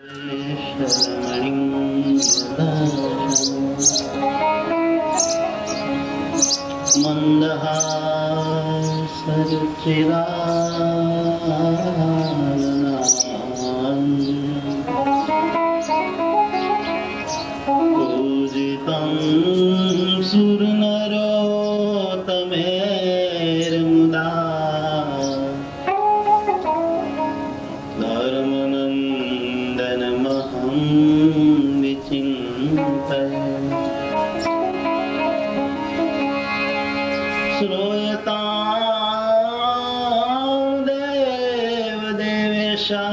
पूजितं सुरनरोत्तमेर्मुदा धर्मनन्दनमहं विचिन्तये श्रूयतां देवदेवेशा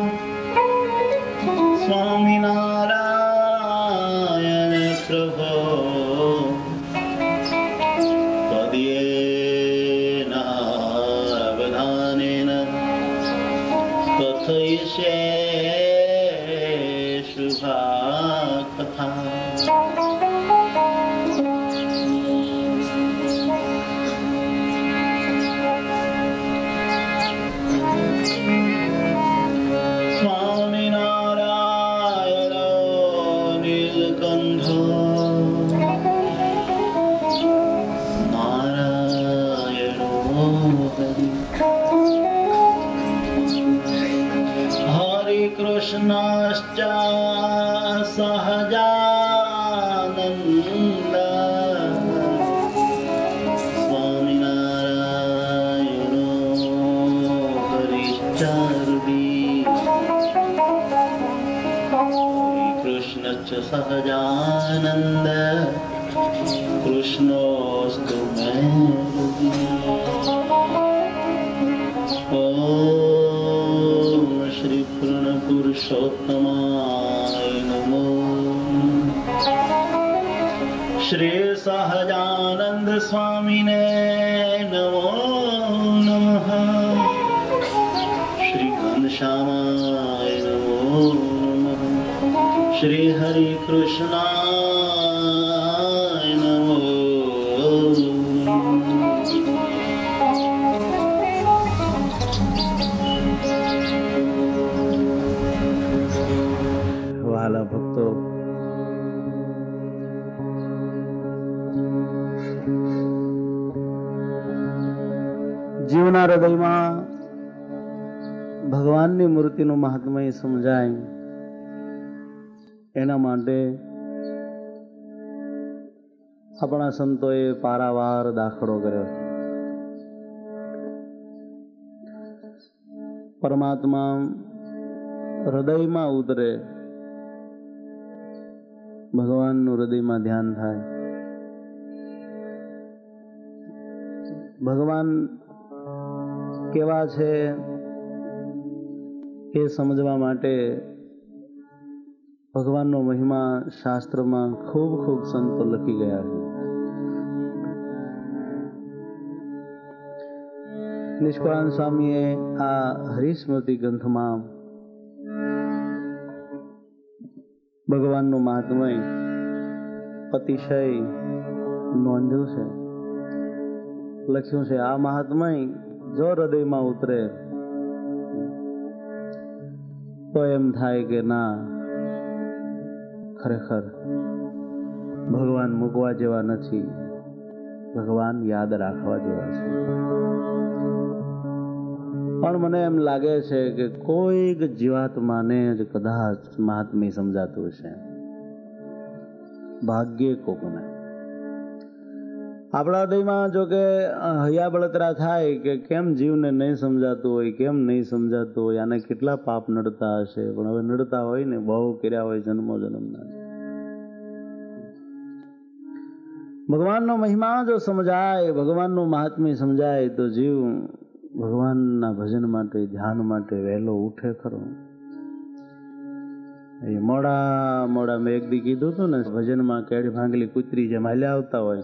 स्वामिनारायण प्रभो त्वदीयेनावधानेन कथयिष्ये शुभा कथा। कृष्णाश्च सहजानन्द स्वामिनारायणो हरिश्चर्वी कृष्णश्च सहजानन्द कृष्णोऽस्तु मे पुरुषोत्तमाय नमो। श्री सहजानंद स्वामिने नमो नमः। श्री घनश्यामाय नमो नमः। श्री हरि कृष्णाय नमो। ભક્તો જીવના હૃદયમાં ભગવાનની મૂર્તિનું મહાત્મ્ય સમજાય એના માટે આપણા સંતોએ પારાવાર દાખલો કર્યો છે. પરમાત્મા હૃદયમાં ઉતરે, ભગવાનનું હૃદયમાં ધ્યાન થાય. ભગવાન કેવા છે એ સમજવા માટે ભગવાનનો મહિમા શાસ્ત્રમાં ખૂબ ખૂબ સંતો લખી ગયા છે. નિષ્કળાનંદ સ્વામીએ આ હરિસ્મૃતિ ગ્રંથમાં ભગવાનનું મહાત્મય અતિશય નોંધ્યું છે, લખ્યું છે. આ મહાત્મય જો હૃદયમાં ઉતરે તો એમ થાય કે ના, ખરેખર ભગવાન મૂકવા જેવા નથી, ભગવાન યાદ રાખવા જેવા છે. પણ મને એમ લાગે છે કે કોઈક જીવાત્માને જ કદાચ મહાત્મ્ય સમજાતું છે, ભાગ્યે કોકને. આપણા હૃદયમાં જો કે હૈયા બળતરા થાય કે કેમ જીવને નહીં સમજાતું હોય, કેમ નહીં સમજાતું હોય, આને કેટલા પાપ નડતા હશે. પણ હવે નડતા હોય ને, બહુ કર્યા હોય જન્મો જન્મના. ભગવાનનો મહિમા જો સમજાય, ભગવાનનું મહાત્મ્ય સમજાય તો જીવ ભગવાનના ભજન માટે, ધ્યાન માટે વહેલો ઉઠે ખરો. એ મોડા મેં એક દી કીધું હતું ને, ભજનમાં કેડી ભાંગલી કૂતરી જેમ હાલ્યા આવતા હોય,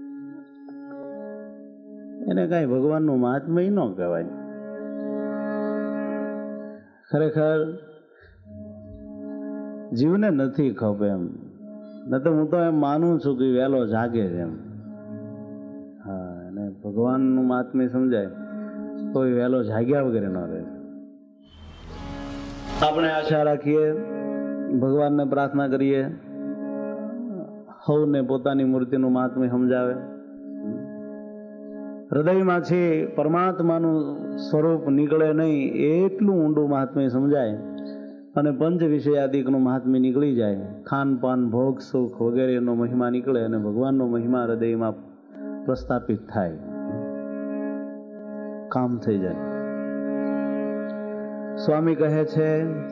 એને કઈ ભગવાનનું મહાત્મ્ય ન કહેવાય. ખરેખર જીવને નથી ખબર એમ. ન તો હું તો એમ માનું છું કે વહેલો જાગે છે એમ. હા, અને ભગવાનનું મહાત્મ્ય સમજાય તો વહેલો જાગ્યા વગેરે ન રહે. આપણે આશા રાખીએ, ભગવાનને પ્રાર્થના કરીએ, સૌને પોતાની મૂર્તિનું મહાત્મ્ય સમજાવે. હૃદયમાંથી પરમાત્માનું સ્વરૂપ નીકળે નહીં એટલું ઊંડું મહાત્મ્ય સમજાય અને પંચ વિષયાદિકનું મહાત્મ્ય નીકળી જાય. ખાનપાન, ભોગ, સુખ વગેરેનો મહિમા નીકળે અને ભગવાનનો મહિમા હૃદયમાં પ્રસ્થાપિત થાય, કામ થઈ જાય. સ્વામી કહે છે,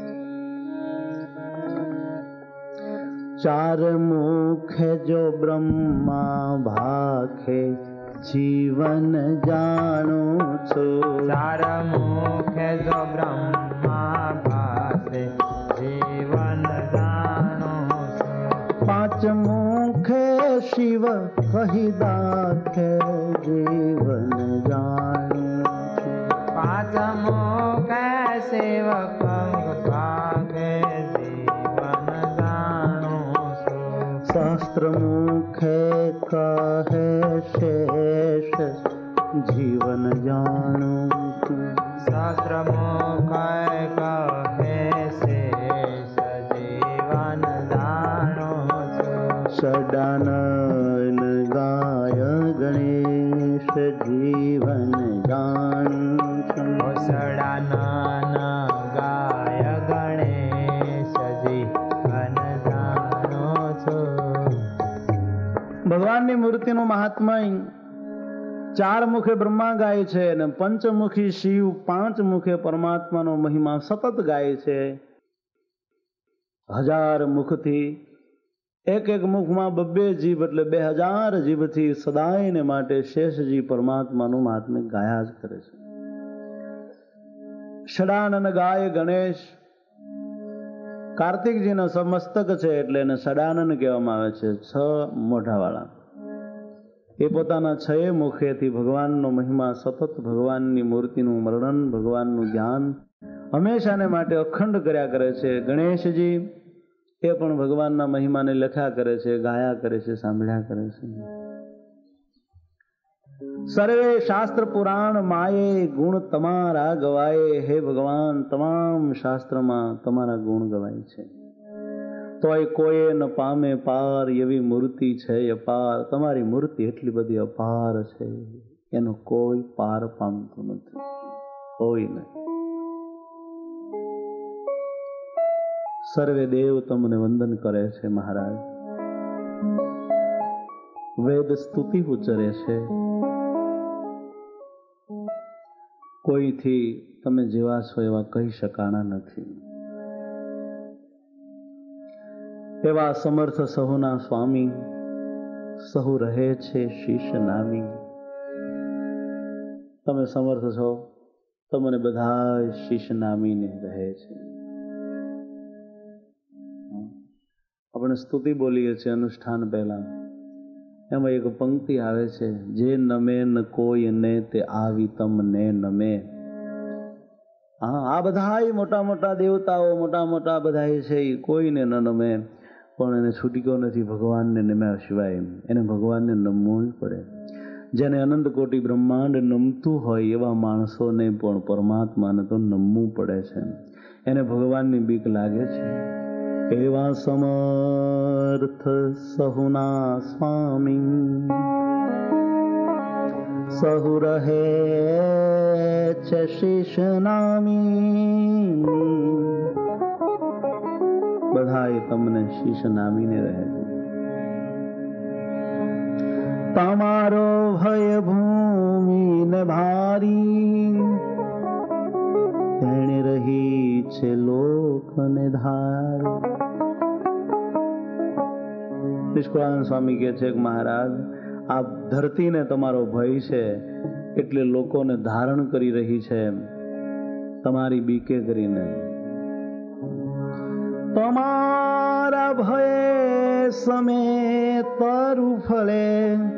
ચાર મુખે જો બ્રહ્મા ભાખે જીવન જાણું છું. ચાર મુખે જો બ્રહ્મા ભાખે જીવન જાણું છું. પાંચ મુખે શિવ કહી દાખે જીવન જાણું છું. પાંચ મુખે શિવ ભાખે જીવન જાણું છું. શાસ્ત્ર મુખે કહે શેષ જીવન જાણું છું. શાસ્ત્ર મુખે કહે શેષ જીવન જાણું છું. સદાનંદ ગાય ગણેશ જીવન જાણું છું. સડાનન ગાય ગણેશ જીવન જાણું છું. ભગવાનની મૂર્તિનું મહાત્મય ચાર મુખે બ્રહ્મા ગાય છે અને પંચમુખી શિવ, પાંચ મુખે પરમાત્માનો મહિમા સતત ગાય છે. 1000 મુખથી, એક એક મુખમાં 2 જીભ એટલે 2000 જીભથી સદાયને માટે શેષજી પરમાત્માનું મહાત્મ્ય ગાયા જ કરે છે. ષડાનન ગાય ગણેશ, કાર્તિકજીના સમસ્તક છે એટલે એને ષડાનન કહેવામાં આવે છે, 6 મોઢાવાળા. એ પોતાના 6 મુખેથી ભગવાનનો મહિમા સતત, ભગવાનની મૂર્તિનું વર્ણન, ભગવાનનું ધ્યાન હંમેશાને માટે અખંડ કર્યા કરે છે. ગણેશજી એ પણ ભગવાનના મહિમાને લખ્યા કરે છે, ગાયા કરે છે, સાંભળ્યા કરે છે. સર્વે શાસ્ત્ર પુરાણ માયે ગુણ તમારા ગવાય. હે ભગવાન, તમામ શાસ્ત્રમાં તમારા ગુણ ગવાય છે. તોય કોઈ ન પામે પાર, એવી મૂર્તિ છે અપાર. તમારી મૂર્તિ એટલી બધી અપાર છે, એનો કોઈ પાર પામતું નથી, કોઈ નહીં. સર્વે દેવ તમને વંદન કરે છે મહારાજ. વેદ સ્તુતિ ઉચ્ચરે છે. કોઈથી તમે જેવા છો એવા કહી શકાણા નથી. એવા સમર્થ સહુના સ્વામી, સહુ રહે છે શીશ નામી. તમે સમર્થ છો, તમને બધા શીશ નામીને રહે છે. આપણે સ્તુતિ બોલીએ છીએ અનુષ્ઠાન પહેલા, એમાં એક પંક્તિ આવે છે, જે નમે ન કોઈ ને તે આવી તમને નમે. હા, આ બધા મોટા મોટા દેવતાઓ, મોટા મોટા બધા છે, એ કોઈને ન નમે, પણ એને છૂટક્યો નથી ભગવાનને નમ્યા સિવાય. એને ભગવાનને નમવું જ પડે. જેને અનંત કોટી બ્રહ્માંડ નમતું હોય એવા માણસોને પણ પરમાત્માને તો નમવું પડે છે. એને ભગવાનની બીક લાગે છે. એવા સમર્થ સહુના સ્વામી, સહુ રહે છે શીશ નામી. બધાએ તમને શીશ નામીને રહે છે. તમારો ભય ભૂમિ ને ભારી, તેણે રહી છે લોક ને ધાર. નિષ્કુળાનંદ સ્વામી કહે છે કે મહારાજ, આ ધરતીને તમારો ભય છે એટલે લોકોને ધારણ કરી રહી છે તમારી બીકે કરીને. તમારા ભય સમે તરુ ફળે,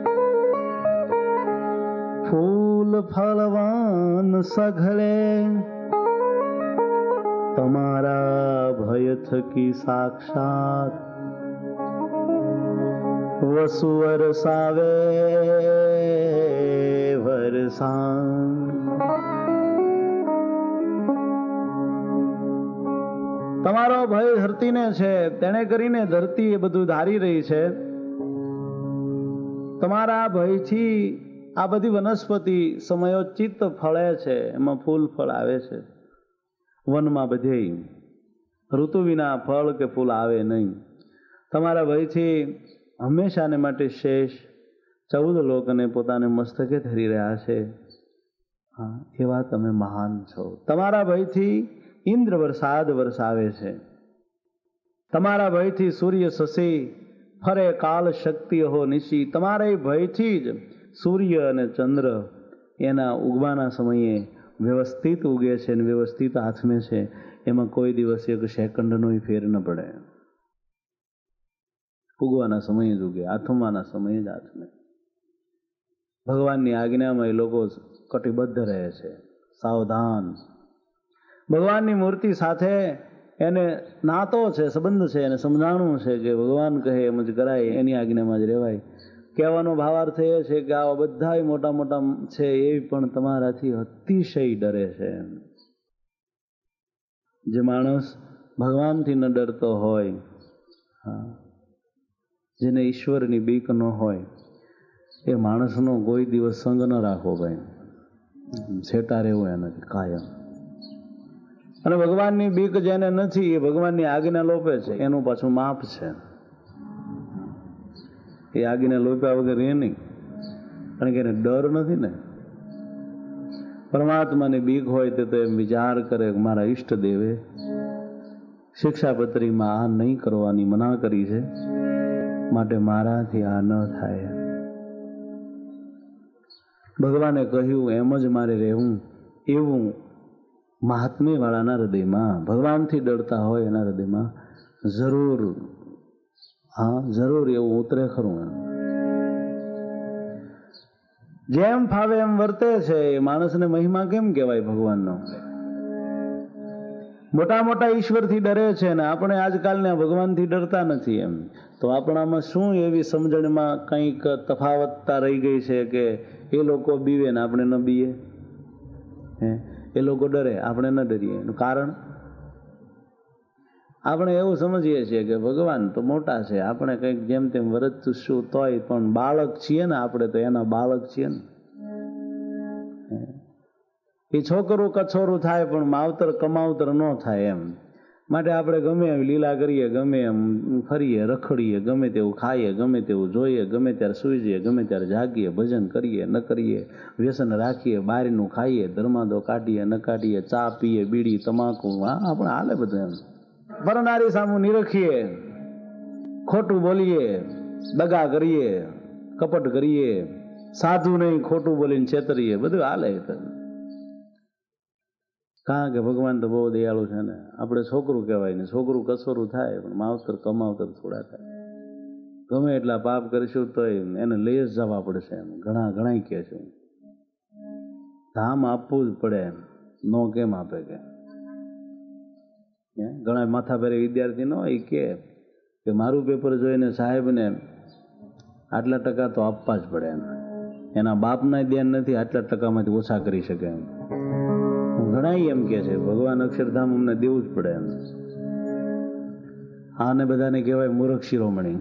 ફૂલ ફળવાન સઘળે. તમારા ભય થકી સાક્ષાત વસુ વરસાવે વરસાન. ભય ધરતીને છે, તેને કરીને ધરતી એ બધું ધારી રહી છે. તમારા ભયથી આ બધી વનસ્પતિ સમયોચિત ફળે છે, એમાં ફૂલ ફળ આવે છે. વનમાં બધે ઋતુ વિના ફળ કે ફૂલ આવે નહીં. તમારા ભયથી હંમેશાને માટે શેષ 14 લોકને પોતાને મસ્તકે ધરી રહ્યા છે. હા, એવા તમે મહાન છો. તમારા ભયથી ઇન્દ્ર વરસાદ વરસાવે છે. તમારા ભયથી સૂર્ય શશી ફરે, કાલ શક્તિ હો નિશી. તમારા ભયથી જ સૂર્ય અને ચંદ્ર એના ઉગવાના સમયે વ્યવસ્થિત ઉગે છે અને વ્યવસ્થિત હાથમે છે. એમાં કોઈ દિવસ એક સેકન્ડનો ફેર ન પડે. ઉગવાના સમયે જ ઉગે, આથમવાના સમયે જ હાથમે. ભગવાનની આજ્ઞામાં એ લોકો કટિબદ્ધ રહે છે, સાવધાન. ભગવાનની મૂર્તિ સાથે એને નાતો છે, સંબંધ છે, એને સમજાણું છે કે ભગવાન કહે એમ જ કરાય, એની આજ્ઞામાં જ રહેવાય. કહેવાનો ભાવાર્થ એ છે કે આવા બધા મોટા મોટા છે એ પણ તમારાથી અતિશય ડરે છે. જે માણસ ભગવાનથી ન ડરતો હોય, જેને ઈશ્વરની બીક ન હોય, એ માણસનો કોઈ દિવસ સંગ ન રાખવો ભાઈ. છેટા રહેવું એનાથી કાયમ. અને ભગવાનની બીક જેને નથી એ ભગવાનની આજ્ઞા લોપે છે, એનું પાછું માપ છે. એ આજ્ઞા લોપ્યા વગર એ નહીં, કારણ કે એને ડર નથી ને. પરમાત્માની બીક હોય તો એમ વિચાર કરે કે મારા ઈષ્ટદેવે શિક્ષાપત્રીમાં આ નહીં કરવાની મના કરી છે, માટે મારાથી આ ન થાય. ભગવાને કહ્યું એમ જ મારે રહેવું, એવું મહાત્મ્ય વાળાના હૃદયમાં, ભગવાનથી ડરતા હોય એના હૃદયમાં જરૂર, હા જરૂર એવું ઉતરે ખરું. જેમ ફાવે એમ વર્તે છે એ માણસને મહિમા કેમ કહેવાય ભગવાનનો? મોટા મોટા ઈશ્વરથી ડરે છે ને આપણે આજકાલના ભગવાનથી ડરતા નથી. એમ તો આપણામાં શું એવી સમજણમાં કંઈક તફાવતતા રહી ગઈ છે કે એ લોકો બીવે ને આપણે ન બીએ? એ લોકો ડરે, આપણે ન ડરીએ. એનું કારણ આપણે એવું સમજીએ છીએ કે ભગવાન તો મોટા છે, આપણે કંઈક જેમ તેમ વર્તશું તોય પણ બાળક છીએ ને, આપણે તો એના બાળક છીએ ને. એ છોકરું કછોરું થાય પણ માવતર કમાવતર ન થાય. એમ માટે આપણે ગમે એમ લીલા કરીએ, ગમે એમ ફરીએ, રખડીએ, ગમે તેવું ખાઈએ, ગમે તેવું જોઈએ, ગમે ત્યારે સૂઈ જઈએ, ગમે ત્યારે જાગીએ, ભજન કરીએ ન કરીએ, વ્યસન રાખીએ, બહારનું ખાઈએ, ધર્માદો કાઢીએ ન કાઢીએ, ચા પીએ, બીડી તમાકુ, હા આપણે હાલે બધું. એમ પરનારી સામું નિરખીએ, ખોટું બોલીએ, દગા કરીએ, કપટ કરીએ, સાધુ નહીં ખોટું બોલીને છેતરીએ, બધું હાલે. કારણ કે ભગવાન તો બહુ દયાળુ છે ને. આપણે છોકરું કહેવાય ને, છોકરું કસોરું થાય પણ માવતર કમાવતર થોડા થાય. ગમે એટલા પાપ કરીશું તો એને લઈ જ જવા પડશે. એમ ઘણા કહે છે ધામ આપવું જ પડે, એમ નો કેમ આપે કે? ઘણા માથા ભારે વિદ્યાર્થી ન હોય કે મારું પેપર જોઈને સાહેબને આટલા ટકા તો આપવા જ પડે. એના બાપના ધ્યાન નથી, આટલા ટકામાંથી ઓછા કરી શકે. એમ ઘણા એમ કે છે ભગવાન અક્ષરધામ અમને દેવું જ પડે. એમ આને બધાને કહેવાય મૂર્ખ શિરોમણી.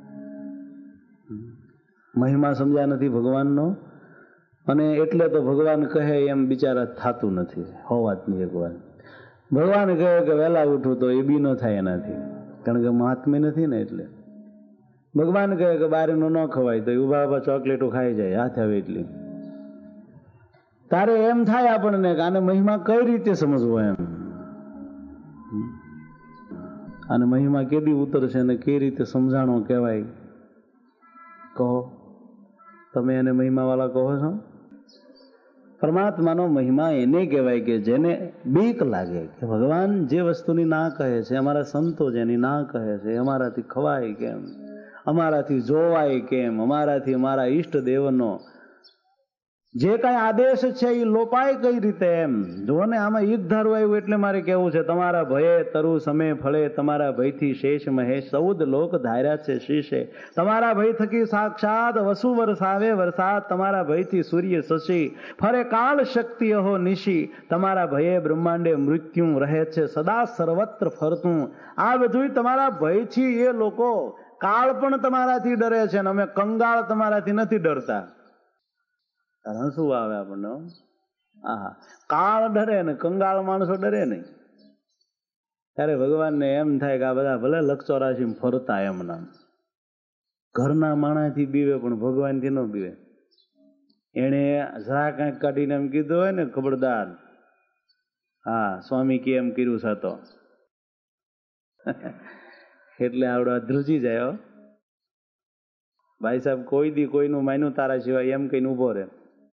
મહિમા સમજ્યા નથી ભગવાનનો, અને એટલે તો ભગવાન કહે એમ બિચારા થતું નથી. હોવાતની એક વાત ભગવાન કહે કે વહેલા ઉઠું તો એ બી ન થાય એનાથી, કારણ કે મહાત્મ્ય નથી ને. એટલે ભગવાન કહે કે બારેનું ન ખવાય તો ઉભા ઉભા ચોકલેટો ખાઈ જાય, હાથ આવે એટલી. તારે એમ થાય આપણને કે આને મહિમા કઈ રીતે સમજવો? એમ આને મહિમા કેદી ઉતરશે ને કઈ રીતે સમજાણો કહેવાય? કહો તમે એને મહિમા વાળા કહો છો? પરમાત્માનો મહિમા એને કહેવાય કે જેને બીક લાગે કે ભગવાન જે વસ્તુની ના કહે છે, અમારા સંતો જેની ના કહે છે, અમારાથી ખવાય કેમ, અમારાથી જોવાય કેમ, અમારાથી અમારા ઈષ્ટ દેવનો જે કાંઈ આદેશ છે એ લોપાય કઈ રીતે એમ જો ને. આમાં ઈદ ધારું આવ્યું એટલે મારે કેવું છે, તમારા ભયે તરુ સમે ફળે, તમારા ભયથી શેષ મહેશ 14 લોક ધાર્યા છે શીશે. તમારા ભય થકી સાક્ષાત વસુ વરસાવે વરસાદ, તમારા ભયથી સૂર્ય શશી ફરે કાળ શક્તિ અહો નિશી. તમારા ભયે બ્રહ્માંડે મૃત્યુ રહે છે સદા સર્વત્ર ફરતું. આ બધું તમારા ભયથી એ લોકો, કાળ પણ તમારાથી ડરે છે અને અમે કંગાળ તમારાથી નથી ડરતા. કારણ શું આવે આપણને? આહા, કાળ ડરે ને કંગાળ માણસો ડરે નહીં. ત્યારે ભગવાનને એમ થાય કે આ બધા ભલે લક્ષ 84 ફરતા એમના ઘરના માણાથી બીવે પણ ભગવાનથી ન બીવે. એને જરા કાંઈક કાઢીને એમ કીધું હોય ને, ખબરદાર, હા સ્વામી કે એમ કર્યું છે તો એટલે આવડો ધ્રુજી જાય. ભાઈ સાહેબ કોઈ દી કોઈનું માન્યું તારા સિવાય એમ કહીને ઉભો રહે.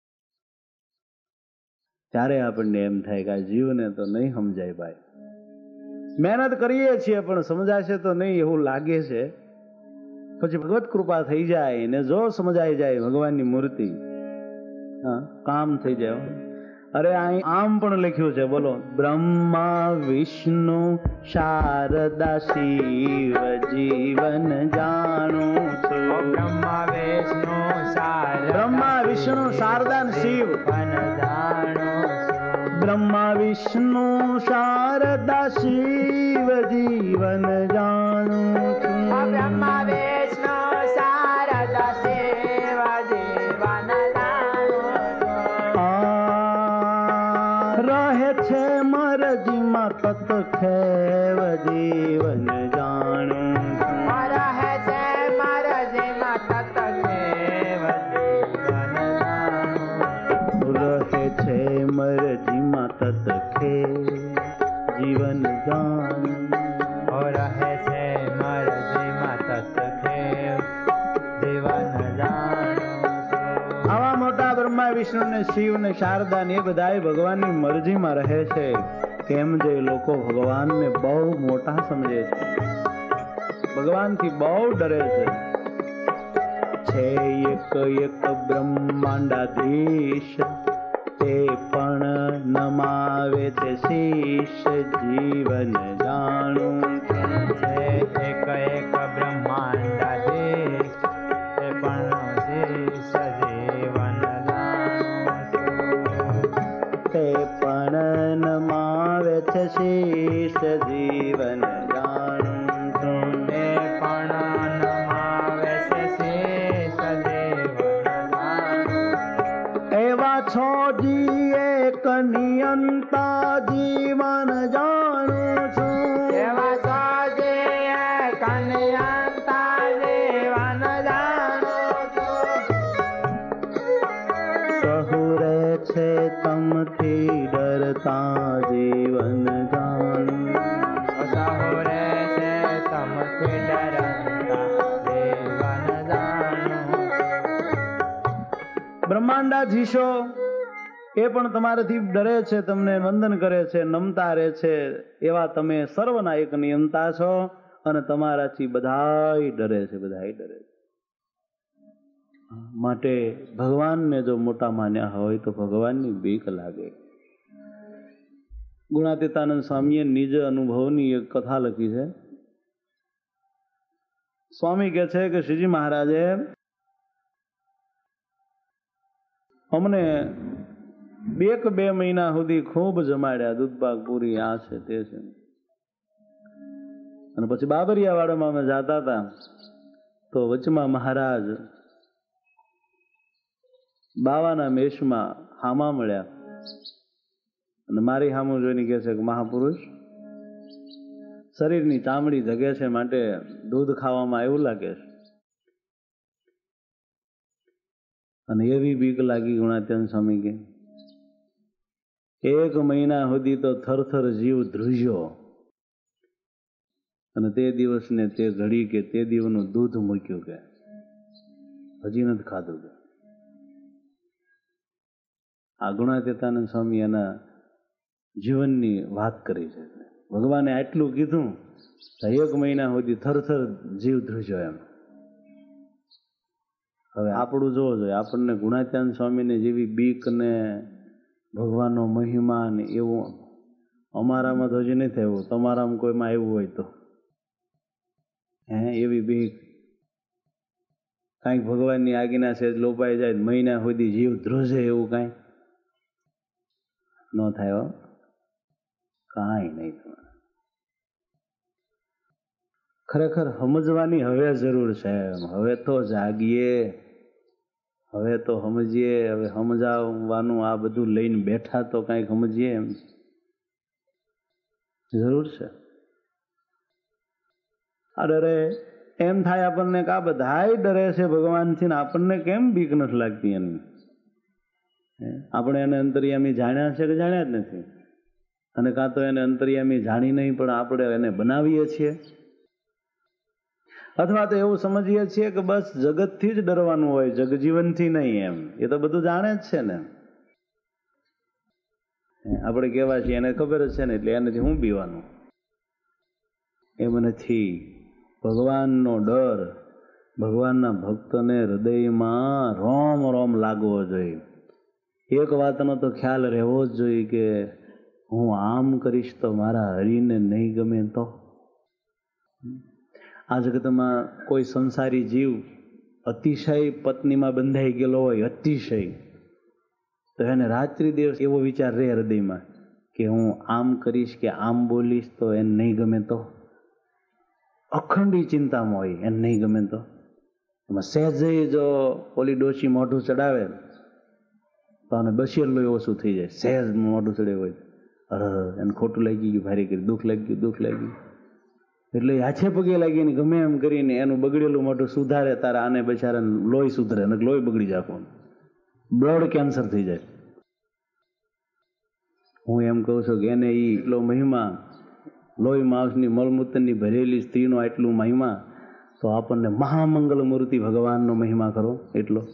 ત્યારે આપણને એમ થાય કે આ જીવને તો નહીં સમજાય ભાઈ. મહેનત કરીએ છીએ પણ સમજાશે તો નહીં એવું લાગે છે. પછી ભગવત કૃપા થઈ જાય ને જો સમજાઈ જાય ભગવાનની મૂર્તિ, હા કામ થઈ જાય. અરે અહીં આમ પણ લખ્યું છે, બોલો, બ્રહ્મા વિષ્ણુ શારદા શિવ જીવન જાણું છું. બ્રહ્મા વિષ્ણુ શારદા શિવ બ્રહ્મા વિષ્ણુ શારદા શિવ જીવન જાણું છું. બ્રહ્મા વિષ્ણુ શારદા શિવ જીવન રહે છે મરજીમાં તત ખેવ જીવન જાણું છું. રહે છે મરજીમાં તત ખેવ જીવન જાણું. રહે છે મરજીમાં તત ખેવ જીવન જાણું. રહે છે મરજીમાં તત ખેવ જીવન જાણું. આવા મોટા બ્રહ્મા વિષ્ણુ ને શિવ ને શારદા ને એ બધા ભગવાનની મરજીમાં રહે છે. કેમ જે લોકો ભગવાનને બહુ મોટા સમજે છે, ભગવાનથી બહુ ડરે છે. એક એક બ્રહ્માંડાધીશ તે પણ નમાવે છે શીશ જીવન જાણું છું. એક એક બ્રહ્માંડાધીશ તે પણ શીશ જીવન જાણું છું. તે પણ નમાવે છે શીશ જીવન જાણું છું. તે પણ નમાવે છે શીશ જીવન જાણું. એવા છો જી એક નિયંતા જીવન જાણું છું. એવા સાજે કન્યંતા જીવન જાણું છું. સહુરે છે તમથી ડરતા જીવન જાણું. સહુરે છે તમથી ડરતા જીવન જાણું. બ્રહ્માંડાધીશો એ પણ તમારાથી ડરે છે, તમને વંદન કરે છે, નમતા રહે છે. એવા તમે સર્વના એક નિયંતા છો અને તમારાથી બધાય ડરે છે, બધાય ડરે છે. માટે ભગવાનને જો મોટા માન્યા હોય તો ભગવાનની બીક લાગે. ગુણાતીતાનંદ સ્વામીએ નિજ અનુભવની એક કથા લખી છે. સ્વામી કહે છે કે શ્રીજી મહારાજે અમને 2 મહિના સુધી ખૂબ જમાડ્યા, દૂધપાક પૂરી આ છે તે છે. અને પછી બાબરિયાવાડામાં અમે જાતા હતા તો વચમાં મહારાજ બાવાના મેષમાં હામા મળ્યા અને મારી હામું જોઈને કહે છે કે મહાપુરુષ, શરીરની ચામડી જગે છે માટે દૂધ ખાવામાં એવું લાગે છે. અને એવી બીક લાગી ગુણાત્યંત સ્વામી કે 1 મહિના સુધી તો થરથર જીવ ધ્રુજ્યો. અને તે દિવસને તે ઘડી કે તે દિવસનું દૂધ મૂક્યું કે હજી નથી ખાધું કે. આ ગુણાતીતાનંદ સ્વામી એના જીવનની વાત કરી છે. ભગવાને આટલું કીધું, 1 મહિના સુધી થરથર જીવ ધ્રુજ્યો એમ. હવે આપણું જોવો જોઈએ, આપણને ગુણાત્યાન સ્વામીને જેવી બીક ને ભગવાનનો મહિમા ને એવું અમારામાં તો હજી નથી આવ્યું. તમારામાં કોઈમાં આવ્યું હોય તો એવી બીક, કાંઈક ભગવાનની આજ્ઞા છે લોપાઈ જાય મહિના સુધી જીવ ધ્રુજે એવું કાંઈ ન થાય. કાંઈ નહીં. તમારે ખરેખર સમજવાની હવે જરૂર છે. હવે તો જાગીએ, હવે તો સમજીએ. હવે સમજાવવાનું આ બધું લઈને બેઠા તો કાંઈક સમજીએ એમ જરૂર છે. આ ડરે એમ થાય આપણને કે આ બધાય ડરે છે ભગવાનથી ને આપણને કેમ બીક નથી લાગતી એની. આપણે એને અંતર્યામી જાણ્યા છે કે જાણ્યા જ નથી, અને કાં તો એને અંતર્યામી જાણી નહીં પણ આપણે એને બનાવીએ છીએ, અથવા તો એવું સમજીએ છીએ કે બસ જગતથી જ ડરવાનું હોય, જગજીવનથી નહીં. એમ એ તો બધું જાણે જ છે ને. આપણે કેવા છીએ એને ખબર જ છે ને, એટલે એનાથી હું બીવાનું. એમ નથી. ભગવાનનો ડર ભગવાનના ભક્તને હૃદયમાં રોમ રોમ લાગવો જોઈએ. એક વાતનો તો ખ્યાલ રહેવો જ જોઈએ કે હું આમ કરીશ તો મારા હરિને નહીં ગમે તો. આ જગતમાં કોઈ સંસારી જીવ અતિશય પત્નીમાં બંધાઈ ગયેલો હોય, અતિશય, તો એને રાત્રિ દિવસ એવો વિચાર રહે હૃદયમાં કે હું આમ કરીશ કે આમ બોલીશ તો એને નહીં ગમે તો. અખંડી ચિંતામાં હોય, એને નહીં ગમે તો. એમાં સહેજે જો ઓલી ડોશી મોઢું ચડાવે તો આને બશીર લોહી ઓછું થઈ જાય. સહેજ મોઢું ચડે હોય, અરે એને ખોટું લાગી ગયું, ભારે કરી દુઃખ લાગી ગયું, એટલે હાથે પગે લાગીને ગમે એમ કરીને એનું બગડેલું મોઢું સુધારે. તારા આને બચારાને લોહી સુધરે, અને લોહી બગડી જાય, બ્લડ કેન્સર થઈ જાય. હું એમ કહું છું કે એને એટલો મહિમા, લોહી માંસની મળમૂત્રની ભરેલી સ્ત્રીનો એટલું મહિમા, તો આપણને મહામંગલ મૂર્તિ ભગવાનનો મહિમા કરો એટલો.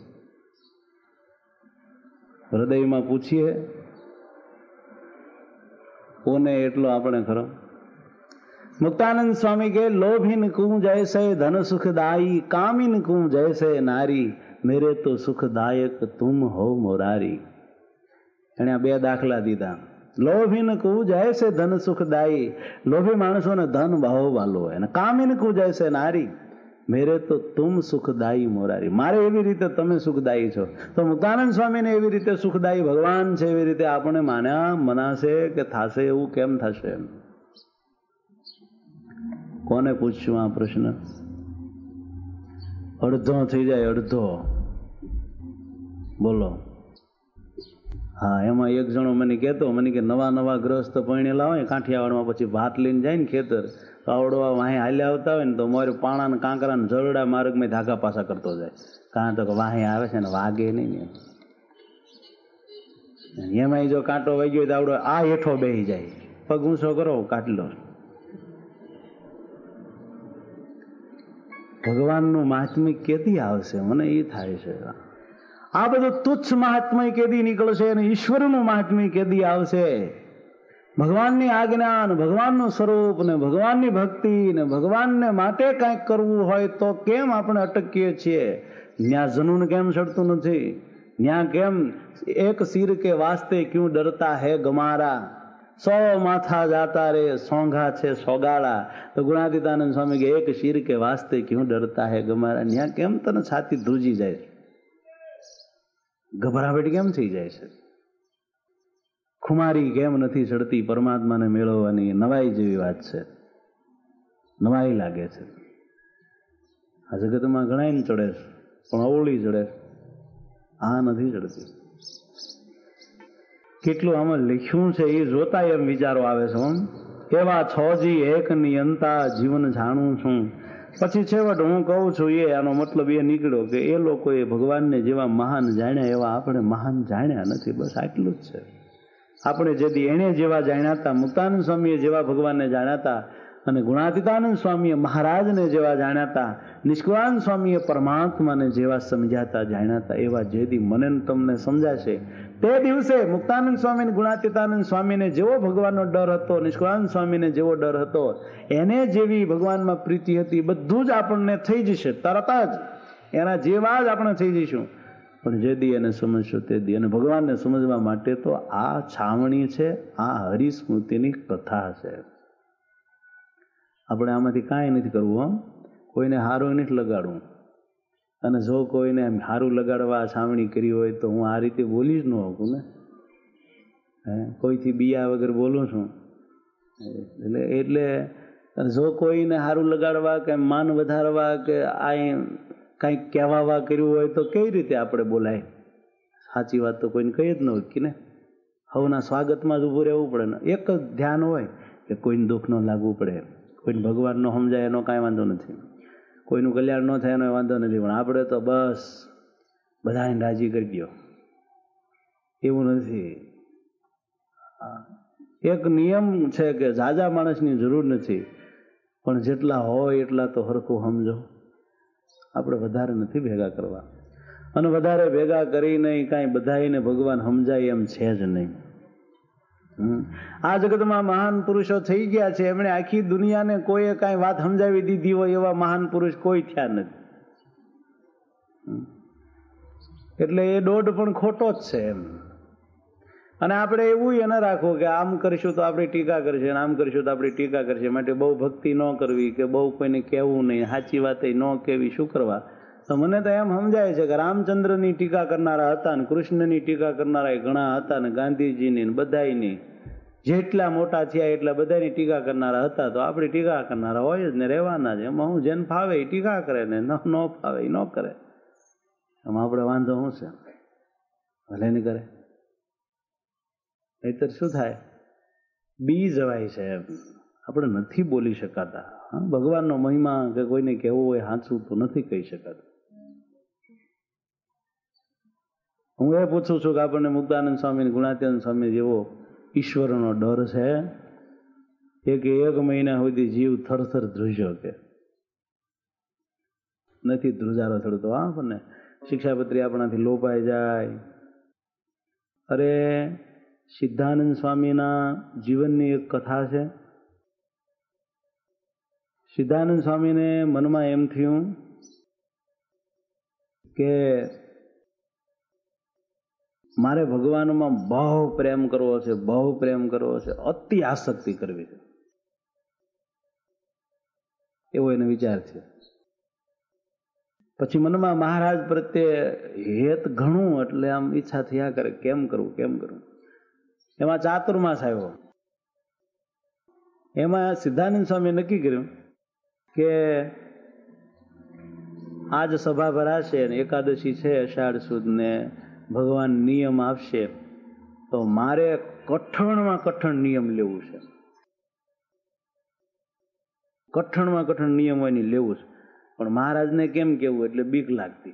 હૃદયમાં પૂછીએ કોને એટલો આપણે ખરો. મુક્તાનંદ સ્વામી કે લોભીન કું જૈસે ધન સુખદાયી, કામીન કું જૈસે નારી, મેરે તો સુખદાયક તુમ હો મોરારી. એને આ બે દાખલા દીધા. લોભીન કું જૈસે ધન સુખદાયી, લોભી માણસોને ધન બહુ વાલો હોય. અને કામીન કું જૈસે નારી, મેરે તો તુમ સુખદાયી મોરારી, મારે એવી રીતે તમે સુખદાયી છો. તો મુક્તાનંદ સ્વામીને એવી રીતે સુખદાયી ભગવાન છે, એવી રીતે આપણે માન્યા મનાશે કે થાશે એવું કેમ થશે? કોને પૂછશું આ પ્રશ્ન? અડધો થઈ જાય, અડધો. બોલો. હા, એમાં એક જણો મને કહેતો, મને કે નવા નવા ગ્રસ્ત પરણેલા હોય કાઠિયાવાડમાં, પછી ભાત લઈને જાય ને ખેતર, તો આવડવા વાહે હાલ્યા આવતા હોય ને તો મારે પાણા ને કાંકરા ને જરડા માર્ગમાં ધાગા પાછા કરતો જાય. કારણ તો વાહે આવે છે ને વાગે નહીં ને. એમાં જો કાંટો વાગ્યો હોય તો આવડો આ હેઠો બેસી જાય, પગ ઊંચો કરો કાટલો. ભગવાનનું મહાત્મ્ય કેદી આવશે? મને એ થાય છે. આ બધું તુચ્છ મહાત્મ્ય કેદી નીકળશે અને ઈશ્વરનું મહાત્મ્ય કેદી આવશે? ભગવાનની આજ્ઞા ને ભગવાનનું સ્વરૂપ ને ભગવાનની ભક્તિ ને ભગવાનને માટે કંઈક કરવું હોય તો કેમ આપણે અટકીએ છીએ? ન્યા જનૂન કેમ ચડતું નથી? ન્યા કેમ એક સિર કે વાસ્તે ક્યું ડરતા હે ગમારા, 100 માથા જાતા રે સોંઘા છે સોગાળા. તો ગુણાતીતાનંદ સ્વામી કે એક શિર કે વાસ્તે ક્યું ડરતા હે ગમારા. ન્યા કેમ તને છાતી ધ્રુજી જાય, ગભરાવેટ કેમ થઈ જાય છે? ખુમારી કેમ નથી ચડતી પરમાત્માને મેળવવાની? નવાઈ જેવી વાત છે, નવાઈ લાગે છે. આ જગતમાં ઘણા ચડે છે, પણ અવળી ચડે, આ નથી ચડતી. કેટલું આમાં લખ્યું છે એ જોતા એમ વિચારો આવે છે. એવા છોજી એક નિયંતા જીવન જાણું છું. પછી છેવટ હું કહું છું એ આનો મતલબ એ નીકળ્યો કે એ લોકોએ ભગવાનને જેવા મહાન જાણ્યા એવા આપણે મહાન જાણ્યા નથી. બસ આટલું જ છે. આપણે જેથી એને જેવા જાણ્યા હતા, મુક્તાનંદ સ્વામીએ જેવા ભગવાનને જાણ્યા હતા, અને ગુણાતીતાનંદ સ્વામીએ મહારાજને જેવા જાણ્યા હતા, નિષ્કુળાનંદ સ્વામીએ પરમાત્માને જેવા સમજ્યા હતા, જાણ્યા હતા, એવા જેથી મને તમને સમજાશે તે દિવસે મુક્તાનંદ સ્વામી ગુણાતીતાનંદ સ્વામીને જેવો ભગવાનનો ડર હતો, નિષ્કુળાનંદ સ્વામીને જેવો ડર હતો, એને જેવી ભગવાનમાં પ્રીતિ હતી, બધું જ આપણને થઈ જશે તરત જ. એના જેવા જ આપણે થઈ જઈશું. પણ જે દી એને સમજશો તે દી. અને ભગવાનને સમજવા માટે તો આ છાવણી છે, આ હરિસ્મૃતિની કથા છે. આપણે આમાંથી કાંઈ નથી કરવું. કોઈને હારું નથી લગાડવું. અને જો કોઈને હારું લગાડવા છાવણી કરી હોય તો હું આ રીતે બોલી જ ન શકું ને. કોઈથી બિયા વગર બોલું છું. એટલે જો કોઈને હારું લગાડવા કે માન વધારવા કે આ કંઈક કહેવા કર્યું હોય તો કઈ રીતે આપણે બોલાય? સાચી વાત તો કોઈને કહી જ ન હોય ને. હવના સ્વાગતમાં જ ઊભું રહેવું પડે ને. એક જ ધ્યાન હોય કે કોઈને દુઃખ ન લાગવું પડે, કોઈને ભગવાન ન સમજાય એનો કાંઈ વાંધો નથી, કોઈનું કલ્યાણ ન થાય એનો વાંધો નથી. પણ આપણે તો બસ બધાને રાજી કરી દો એવું નથી. એક નિયમ છે કે ઝાઝા માણસની જરૂર નથી, પણ જેટલા હોય એટલા તો હરખું સમજો. આપણે વધારે નથી ભેગા કરવા. અને વધારે ભેગા કરીને કાંઈ બધાને ભગવાન સમજાય એમ છે જ નહીં. આ જગતમાં મહાન પુરુષો થઈ ગયા છે, એમણે આખી દુનિયાને કોઈએ કાંઈ વાત સમજાવી દીધી હોય એવા મહાન પુરુષ કોઈ થયા નથી. એટલે એ દોઢ પણ ખોટો જ છે એમ. અને આપણે એવું ન રાખવું કે આમ કરીશું તો આપણી ટીકા કરશે, આમ કરીશું તો આપણી ટીકા કરશે, માટે બહુ ભક્તિ ન કરવી કે બહુ કોઈને કહેવું નહીં, સાચી વાત ન કહેવી, શું કરવા? તો મને તો એમ સમજાય છે કે રામચંદ્રની ટીકા કરનારા હતા ને કૃષ્ણની ટીકા કરનારા ઘણા હતા ને ગાંધીજીની ને બધાની જેટલા મોટા થયા એટલા બધાની ટીકા કરનારા હતા. તો આપણે ટીકા કરનારા હોય જ ને, રહેવાના જ. એમાં હું જેને ફાવે એ ટીકા કરે ને ન ફાવે એ ન કરે. એમાં આપણે વાંધો શું છે? ભલે નહીં કરે, નહીતર શું થાય? બી જવાય છે એમ. આપણે નથી બોલી શકાતા. ભગવાનનો મહિમા કે કોઈને કહેવું હોય સાચું તો નથી કહી શકાતું. હું એ પૂછું છું કે આપણને મુક્તાનંદ સ્વામી, ગુણાતીતાનંદ સ્વામી જેવો ઈશ્વરનો ડર છે કે એક મહિના સુધી જીવ થરથર ધ્રુજ્યો કે નથી? ધ્રુજારો ચડતો. આપણને શિક્ષાપત્રી આપણાથી લોપાઈ જાય. અરે સિદ્ધાનંદ સ્વામીના જીવનની એક કથા છે. સિદ્ધાનંદ સ્વામીને મનમાં એમ થયું કે મારે ભગવાનમાં બહુ પ્રેમ કરવો છે, બહુ પ્રેમ કરવો છે, અતિ આસક્તિ કરવી છે, એવો એને વિચાર છે. પછી મનમાં મહારાજ પ્રત્યે હેત ઘણું, એટલે આમ ઈચ્છા થયા કરે કેમ કરવું કેમ કરવું. એમાં ચાતુર્માસ આવ્યો. એમાં સિદ્ધાનંદ સ્વામી નક્કી કર્યું કે આજ સભા ભરાશે ને એકાદશી છે અષાઢ સુદ ને ભગવાન નિયમ આપશે તો મારે કઠણમાં કઠણ નિયમ લેવું છે. કઠણમાં કઠણ નિયમ હોય ને લેવું છે. પણ મહારાજને કેમ કેવું એટલે બીક લાગતી.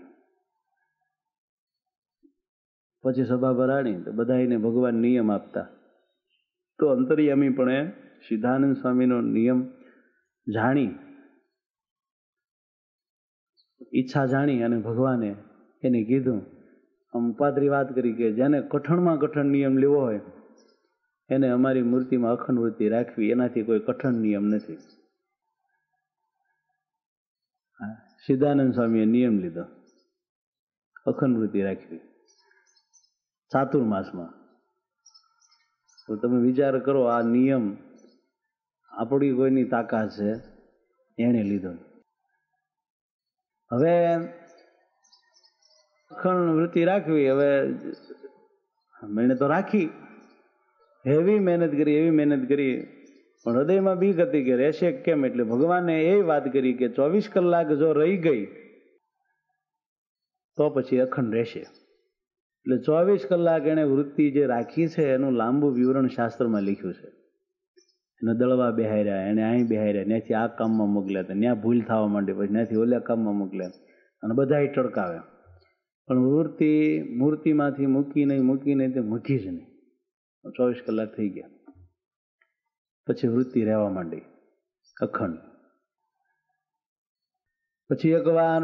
પછી સભા ભરાણી તો બધાને ભગવાન નિયમ આપતા. તો અંતર્યામી પણ સિદ્ધાનંદ સ્વામીનો નિયમ જાણી, ઈચ્છા જાણી અને ભગવાને એને કીધું, ઉપાદ્રી વાત કરી કે જેને કઠણમાં કઠણ નિયમ લેવો હોય એને અમારી મૂર્તિમાં અખંડ વૃત્તિ રાખવી, એનાથી કોઈ કઠણ નિયમ નથી. સિદ્ધાનંદ સ્વામીએ નિયમ લીધો અખંડ વૃત્તિ રાખવી ચાતુર્માસમાં. તો તમે વિચાર કરો, આ નિયમ આપણી કોઈની તાકાત છે, એણે લીધો. હવે અખંડ વૃત્તિ રાખવી, હવે મેં તો રાખી, એવી મહેનત કરી, એવી મહેનત કરી, પણ હૃદયમાં બીક હતી કે રહેશે કેમ. એટલે ભગવાને એ વાત કરી કે 24 કલાક જો રહી ગઈ તો પછી અખંડ રહેશે. એટલે 24 કલાક એને વૃત્તિ જે રાખી છે એનું લાંબુ વિવરણ શાસ્ત્રમાં લખ્યું છે. એને દળવા બેહાર્યા, એને અહીં બેહાર્યા, ત્યાંથી આ કામમાં મોકલ્યા, ત્યાં ભૂલ થવા માંડી, પછી ત્યાંથી ઓલા કામમાં મોકલ્યા, અને બધા ટળકાવે. પણ વૃત્તિ મૂર્તિમાંથી મૂકી નહીં તે મૂકી જ નહીં. 24 કલાક થઈ ગયા પછી વૃત્તિ રહેવા માંડી અખંડ. પછી એક વાર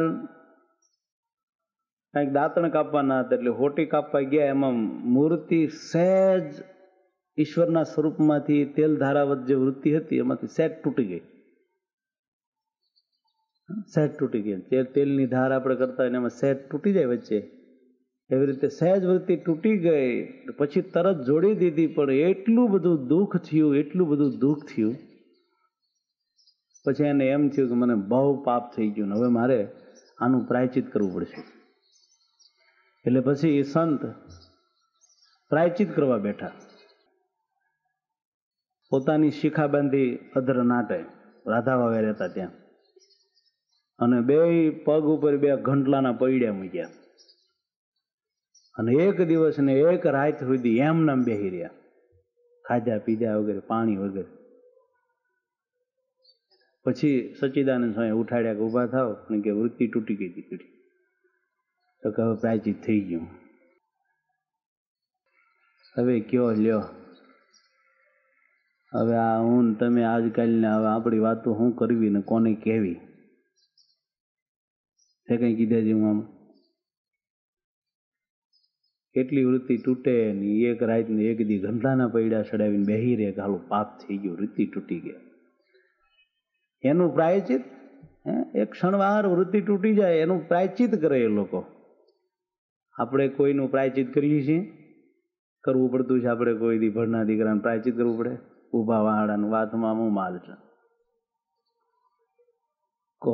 કંઈક દાંતણ કાપવાના હતા એટલે હોટી કાપવા ગયા, એમાં મૂર્તિ સહેજ ઈશ્વરના સ્વરૂપમાંથી તેલ ધારાવત જે વૃત્તિ હતી એમાંથી સહેજ તૂટી ગઈ સહેજ તૂટી ગઈ. તેલની ધાર આપણે કરતા હોય એમાં સહેજ તૂટી જાય વચ્ચે, એવી રીતે સહેજ વૃત્તિ તૂટી ગઈ. પછી તરત જોડી દીધી, પણ એટલું બધું દુઃખ થયું, એટલું બધું દુઃખ થયું. પછી એને એમ થયું કે મને બહુ પાપ થઈ ગયું, હવે મારે આનું પ્રાયચિત કરવું પડશે. એટલે પછી એ સંત પ્રાયચિત કરવા બેઠા. પોતાની શિખા બાંધી અધર નાટે રાધા વાવે રહેતા ત્યાં, અને બે પગ ઉપર બે ઘંટલાના પૈડ્યા મૂક્યા, અને એક દિવસ ને એક રાત સુધી એમ નામ બેહી રહ્યા, ખાધા પીધા વગેરે, પાણી વગેરે. પછી સચ્ચિદાનંદ સ્વામી ઉઠાડ્યા કે ઊભા થાવ, કે વૃત્તિ તૂટી ગઈ હતી. તો કે હવે પ્રાયચિત થઈ ગયું, હવે કયો લ્યો. હવે આ હું તમે આજકાલને હવે આપણી વાતો શું કરવી ને કોને કહેવી છે, કઈ કીધા જેવું આમ. કેટલી વૃત્તિ તૂટે ને એક રાત ને એક દી ગંધાના પૈડા ચડાવીને બેહી રહે કે હાલું પાપ થઈ ગયું, વૃત્તિ તૂટી ગઈ. એનું પ્રાયચિત, એક ક્ષણવાર વૃત્તિ તૂટી જાય એનું પ્રાયચિત કરે એ લોકો. આપણે કોઈનું પ્રાયચિત કરીએ છીએ, કરવું પડતું છે. આપણે કોઈ દી ભણના દીકરાને પ્રાયચિત કરવું પડે? ઉભા વાળાનું વાતમાં હું માલ છે કહો.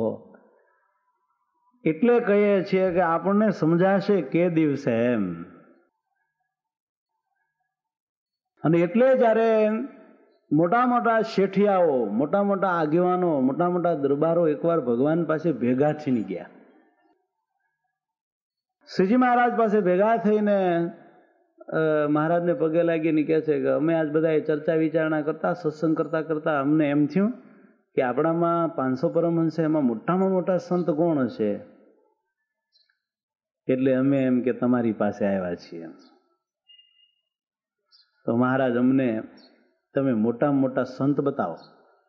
એટલે કહીએ છીએ કે આપણને સમજાશે કે દિવસે એમ. અને એટલે જયારે મોટા મોટા શેઠિયાઓ, મોટા મોટા આગેવાનો, મોટા મોટા દરબારો એકવાર ભગવાન પાસે ભેગા થઈને ગયા. શ્રીજી મહારાજ પાસે ભેગા થઈને મહારાજને પગે લાગીને કહે છે કે અમે આજ બધા ચર્ચા વિચારણા કરતા, સત્સંગ કરતા કરતા અમને એમ થયું કે આપણામાં 500 પરમહંસ છે, એમાં મોટામાં મોટા સંત કોણ હશે? એટલે અમે એમ કે તમારી પાસે આવ્યા છીએ. તો મહારાજ અમને તમે મોટામાં મોટા સંત બતાવો.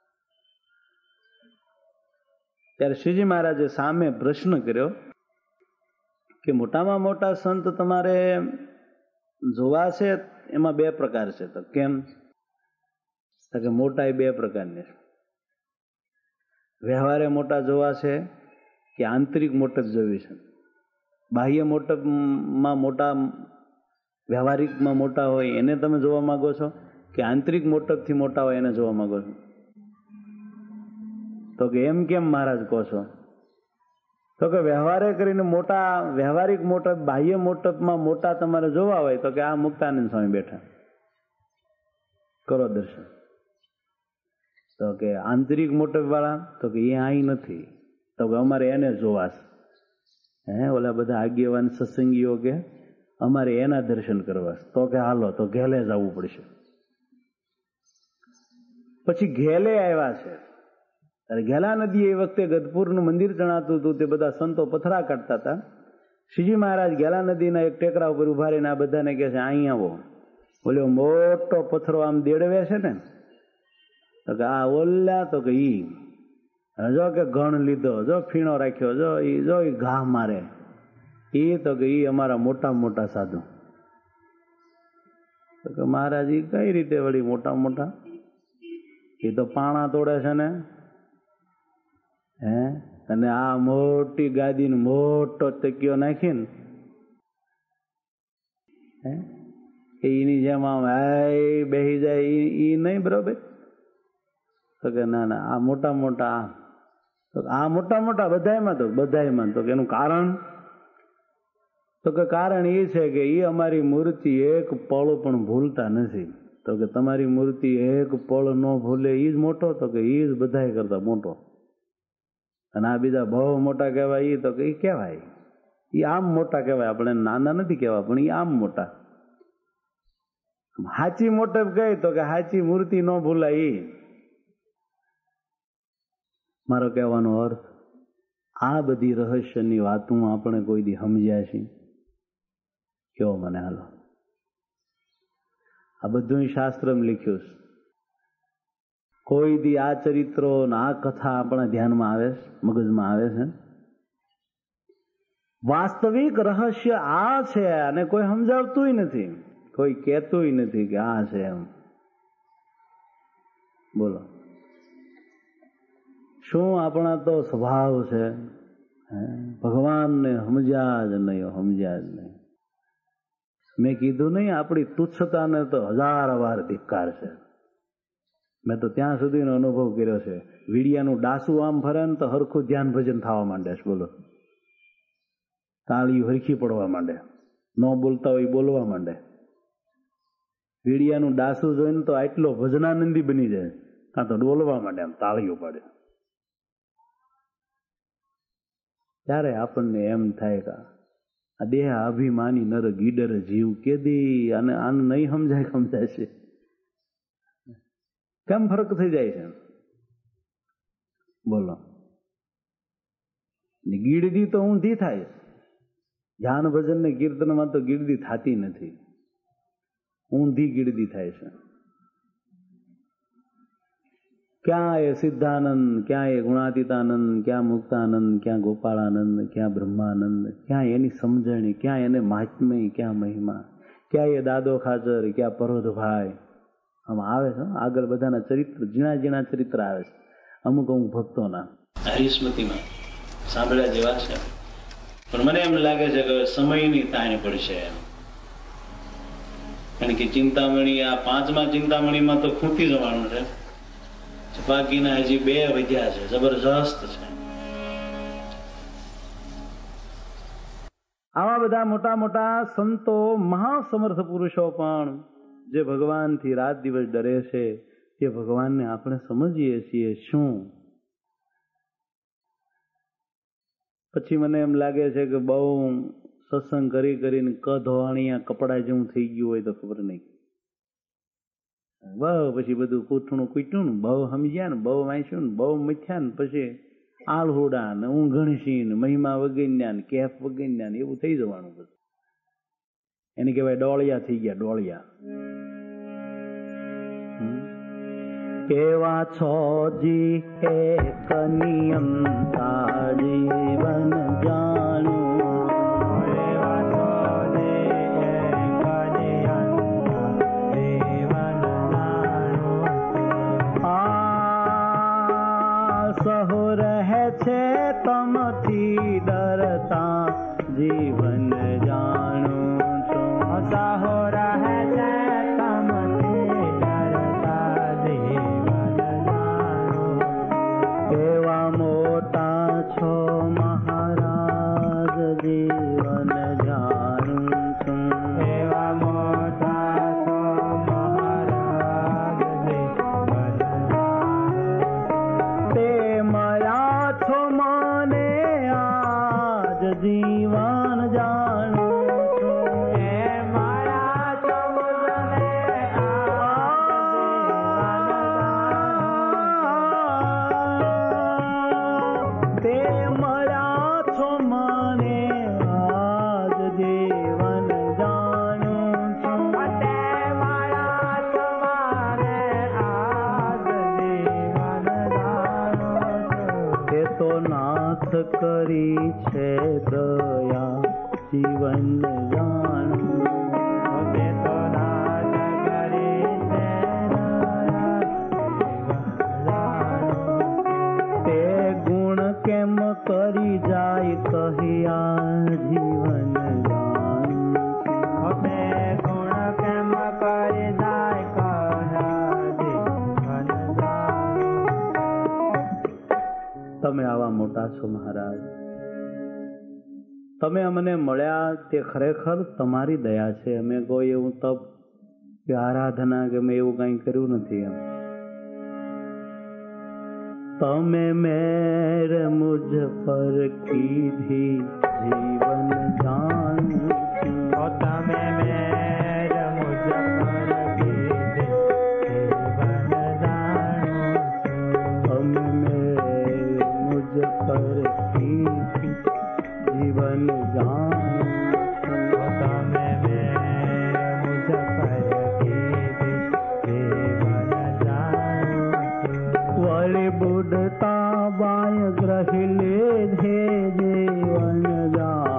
ત્યારે શ્રીજી મહારાજે સામે પ્રશ્ન કર્યો કે મોટામાં મોટા સંત તમારે જોવા છે, એમાં 2 પ્રકાર છે. તો કેમ? કે મોટા એ 2 પ્રકારની છે. વ્યવહારે મોટા જોવા છે કે આંતરિક મોટપ જોવી છે? બાહ્ય મોટપમાં મોટા, વ્યવહારિકમાં મોટા હોય એને તમે જોવા માંગો છો, કે આંતરિક મોટપથી મોટા હોય એને જોવા માંગો છો? તો કે એમ કેમ મહારાજ કહો છો? તો કે વ્યવહારે કરીને મોટા, વ્યવહારિક મોટપ, બાહ્ય મોટપમાં મોટા તમારે જોવા હોય તો કે આ મુક્તાનંદ સ્વામી બેઠા, કરો દર્શન. તો કે આંતરિક મોટપ વાળા? તો કે એ અહીં નથી. તો કે અમારે એને જોવા છે. ઓલા બધા આગેવાન સત્સંગીઓ કે અમારે એના દર્શન કરવા. તો કે હાલો, તો ઘેલે જવું પડશે. પછી ઘેલે આવ્યા છે. ઘેલા નદી એ વખતે ગદપુરનું મંદિર ચણાતું હતું, તે બધા સંતો પથરા કાઢતા હતા. શ્રીજી મહારાજ ઘેલા નદીના એક ટેકરા ઉપર ઉભા રહીને આ બધાને કહે છે અહીં આવો. બોલ્યો મોટો પથ્થરો આમ દેડવે છે ને, તો કે આ ઓલ્યા, તો કે ઈ જો કે ઘણ લીધો, જો ફીણો રાખ્યો, જો ઈ ઘા મારે, ઈ તો કે ઈ અમારા મોટા મોટા સાધુ. તો કે મહારાજ ઈ કઈ રીતે વળી મોટા મોટા? એ તો પાણા તોડે છે ને, અને આ મોટી ગાદી મોટો તકિયો નાખીને એની જેમ આમ બેસી જાય, ઈ નહીં બરોબર? તો કે ના ના, આ મોટા મોટા, આ મોટા મોટા બધાયમાં. તો બધાયમાં. તો કે એનું કારણ? તો કે કારણ એ છે કે એ અમારી મૂર્તિ એક પળ પણ ભૂલતા નથી. તો કે તમારી મૂર્તિ એક પળ ન ભૂલે એ જ મોટો? તો કે એ જ બધાય કરતા મોટો. અને આ બીજા બહુ મોટા કહેવાય, એ તો કે એ કહેવાય, એ આમ મોટા કહેવાય, આપણે નાના નથી કહેવા, પણ એ આમ મોટા. હાચી મોટપ ગઈ તો કે હાચી મૂર્તિ ન ભૂલાય. એ મારો કહેવાનો અર્થ, આ બધી રહસ્યની વાતો આપણે કોઈ દી સમજ્યા છીએ? કેવો મને હાલો. આ બધું શાસ્ત્રમાં લખ્યું છે. કોઈ દી આ ચરિત્રો આ કથા આપણા ધ્યાનમાં આવે છે, મગજમાં આવે છે? વાસ્તવિક રહસ્ય આ છે, અને કોઈ સમજાવતું નથી, કોઈ કહેતું નથી કે આ છે એમ. બોલો, શું આપણા તો સ્વભાવ છે, ભગવાનને સમજ્યા જ નહીં. મેં કીધું નહીં, આપણી તુચ્છતાને તો 1000 વાર ધિક્કાર છે. મેં તો ત્યાં સુધીનો અનુભવ કર્યો છે, વીડિયાનું ડાસું આમ ફરે ને તો હરખું ધ્યાન ભજન થવા માંડે છે. બોલો, તાળી હરખી પડવા માંડે, ન બોલતા હોય બોલવા માંડે. વીડિયાનું ડાસું જોઈને તો આટલો ભજનાનંદી બની જાય, કાં તો ડોલવા માંડે, આમ તાળીઓ પાડે. ત્યારે આપણને એમ થાય કે આ દેહ અભિમાની નર ગીડર જીવ કેદી અને આને નહીં સમજાય છે. કેમ ફરક થઈ જાય છે? બોલો. ગીડદી તો ઊંધી થાય. ધ્યાન ભજન ને કીર્તનમાં તો ગીડદી થતી નથી, ઊંધી ગીડદી થાય છે. ક્યાં એ સિદ્ધાનંદ, ક્યાં એ ગુણાતીતાનંદ, ક્યાં મુક્તાનંદ, ક્યાં ગોપાળાનંદ, ક્યાં બ્રહ્માનંદ, ક્યાં એની સમજણી, ક્યાં એને મહાત્મ્ય, ક્યાં મહિમા, ક્યાં એ દાદો ખાચર, ક્યાં પરોધભાઈ. આમ આવે છે આગળ બધાના ચરિત્ર, ઝીણા ચરિત્ર આવે છે. અમુક ભક્તોના હરિસ્મૃતિમાં સાંભળ્યા જેવા છે. પણ મને એમ લાગે છે કે સમયની તાણ પડશે એમ. કારણ કે ચિંતામણી, આ 5મા ચિંતામણીમાં તો ખૂંટી જવાનું છે. બાકીના હજી 2 વધ્યા છે, જબરજસ્ત છે. આવા બધા મોટા મોટા સંતો, મહાસમર્થ પુરુષો પણ જે ભગવાનથી રાત દિવસ ડરે છે, એ ભગવાનને આપણે સમજીએ છીએ શું? પછી મને એમ લાગે છે કે બહુ સત્સંગ કરીને કધવાણિયા કપડા જેવું થઈ ગયું હોય તો ખબર નહીં. બહુ પછી બધું કૂઠણું કૂટ્યું ને, બહુ સમજ્યા ને, બહુ વાંચ્યું ને, બહુ મથ્યા ને, પછી આલહુડા ને ઊંઘણસી ને મહિમા વગેન્યા ને કેફ વગેન્યા ને એવું થઈ જવાનું બધું. એને કહેવાય ડોળિયા થઈ ગયા, ડોળિયા. કેવા છો જી એક નિયમતા જીવન જાણું, સહુ રહે છે તમથી ડરતા જીવન જાણું છું. સહુ રહે છે તમથી ડરતા જીવન જાણું. કેવા મોટા છો મહારાજ જીવન જાણું છું. કેવા મોટા છો મહારાજ જીવન જાણું. તે મળ્યા છો મને આજ જીવન જાણું છું. તે મળ્યા છો મને તે મળ્યા છો મને આજ જીવન જાણું છું. તે મળ્યા છો મને આજ જીવન જાણું છું. તે તો નાથ કરી છે દયા જીવન જાણું. તે તો નાથ કરી છે દયા જીવન જાણું. તે ગુણ કેમ કરી જાય કહ્યા જીવન જાણું. તે ગુણ કેમ કરી જાય કહ્યા જીવન જાણું. તમે આવા મોટા છો મહારાજ, તમે અમને મળ્યા તે ખરેખર તમારી દયા છે. અમે કોઈ એવું તપ કે આરાધના કે મેં એવું કંઈ કર્યું નથી. એમ તમે મેર મુझ પર કીધી જીવન જાણું છું. તમે મેર મુझ પર કીધી જીવન જાણું છું. તમે મેર મુझ પર કીધી જીવન જાણું છું. તમે મેર મુझ પર કીધી જીવન જાણું છું. વળી બુડતા બાય ગ્રહી લીધે જીવન જાણું.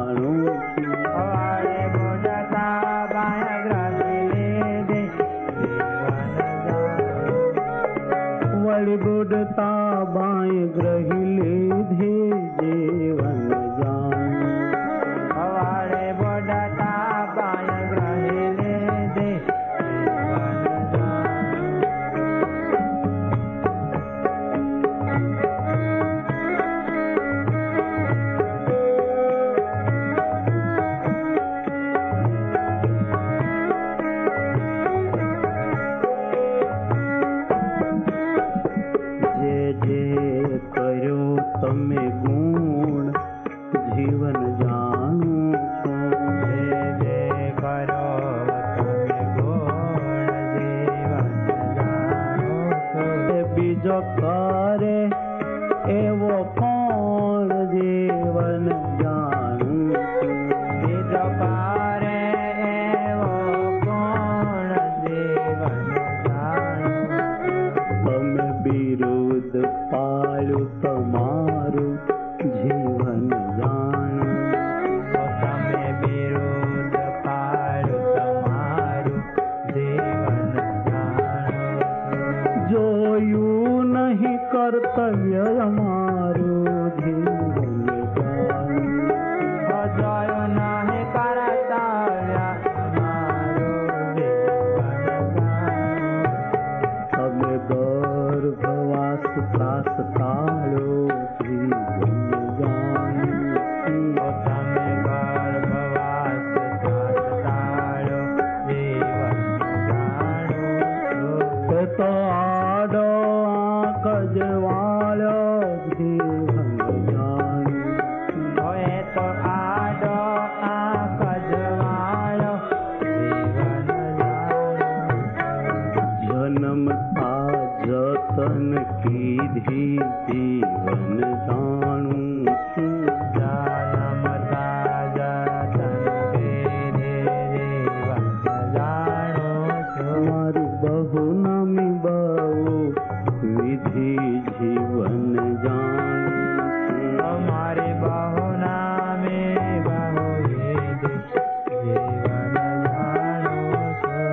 બીજો કરે એવો કોણ જીવન જાણું બીજો કરે એવો કોણ જીવન જાણું તમે બિરુદ પાળ્યું તમારું જીવન જાણું તમે બિરુદ પાડ્યું તમારું જીવન જાણું જોયું નહીં કર્તવ્ય અમારું જીવન જાણું જોયું નહીં કરતવ્ય અમારું જીવન જાણું તમે ગર્ભવાસ ત્રાસ કાળો જીવન જાણું તમે ગર્ભવાસ તાળો જીવન જાણું તે તો આડો આંખ જવાળ્યો જીવન જાણું હોય તો આડો આંખ જવાળો જીવન જાણું જન્મતા જતન કીધી જીવન જાણું જાનમતા જતન કીધે જીવન જાણું મારું બહુ નામી બહુ વિધિ જીવન જાણું અમારી બહુ નામે બહુ વિધિ જીવન જાણું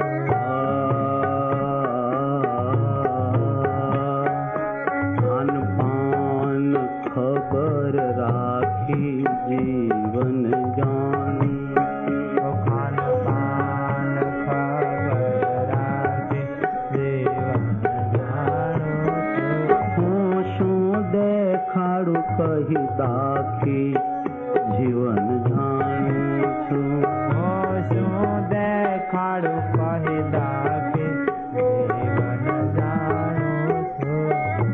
ખાન પાન ખબર રાખી જીવન જાણું ખાન પાન ખબર રાખી જીવન જાણું હું શું દેખાડું કહી દાખી જીવન જાણું છું શું દેખાડું કહી દાખી જીવન જાણું છું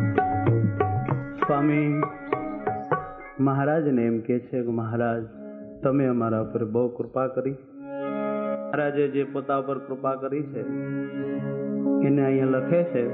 સ્વામી મહારાજને એમ કે છે કે મહારાજ તમે અમારા પર બહુ કૃપા કરી મહારાજે જે પોતા પર કૃપા કરી છે એને અહીંયા લખે છે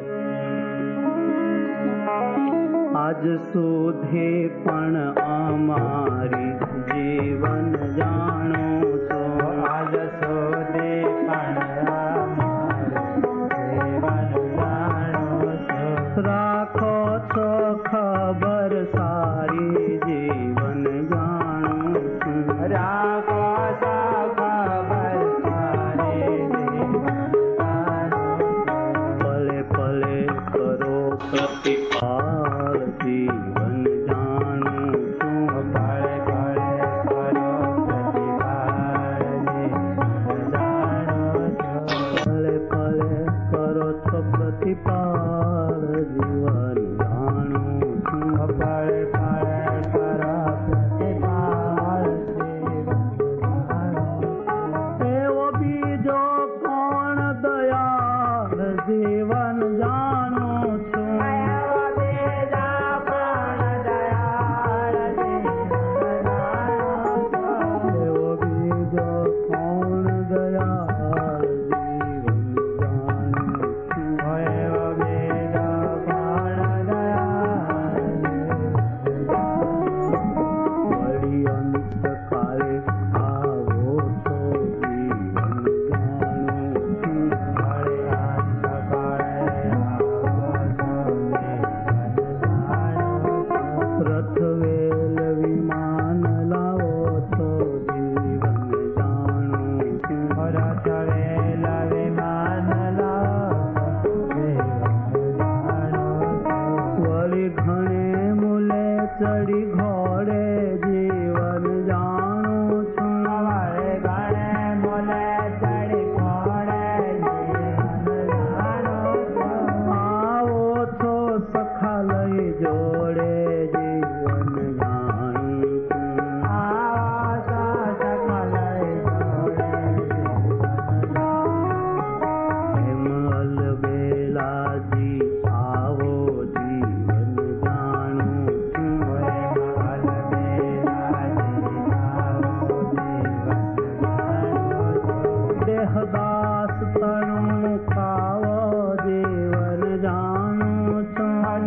આજ સુધી પણ અમારી જીવન જાણો છો આજ સુધી પણ અમારું જીવન જાણું છું રાખો છો ખબર સારી જીવન જાણું છું રાખો છો ખબર સારી જીવન જાણું પલે પલે કરો પ્રતિપાલ જીવન જાણું છું પળે પળે કરો પ્રતિપાળ જીવન જાણું છું પલે પલે કરો છો પ્રતિપાલ જીવન જાણું છું પળે પળે કરો પ્રતિપાળ જીવન જાણું એવો બીજો કોણ દયાળ જીવન જાણું છું એવો બીજા પણ દયાળ જીવન જાણું છું એવો બીજો કોણ દયાળ જીવન જાણું છું એવો બીજો પણ દયાળ વળી અંતકાળે આવો છો જીવન જાણું છું મળે અંતકાળે આવો છો જીવન જાણું છું રથવેલ વિમાન લાવો છો જીવન જાણું છું રથવેલ વિમાન લાવો જીવન જાણું છું વળી ઘણે મૂલે ચડી ઘોડે જીવન જાણું છું સવારે ગણે મોલે ચડી ઘોડે જીવન જાણું છું આવો છો સખા લઈ જોડે જીવન જાણું છું આવો છો સકલ જોડે જીવન જાણું એમ અલબેલાજી આવો જીવન જાણું છું દેહદાસ તણું ખાવો જીવન જાણું છું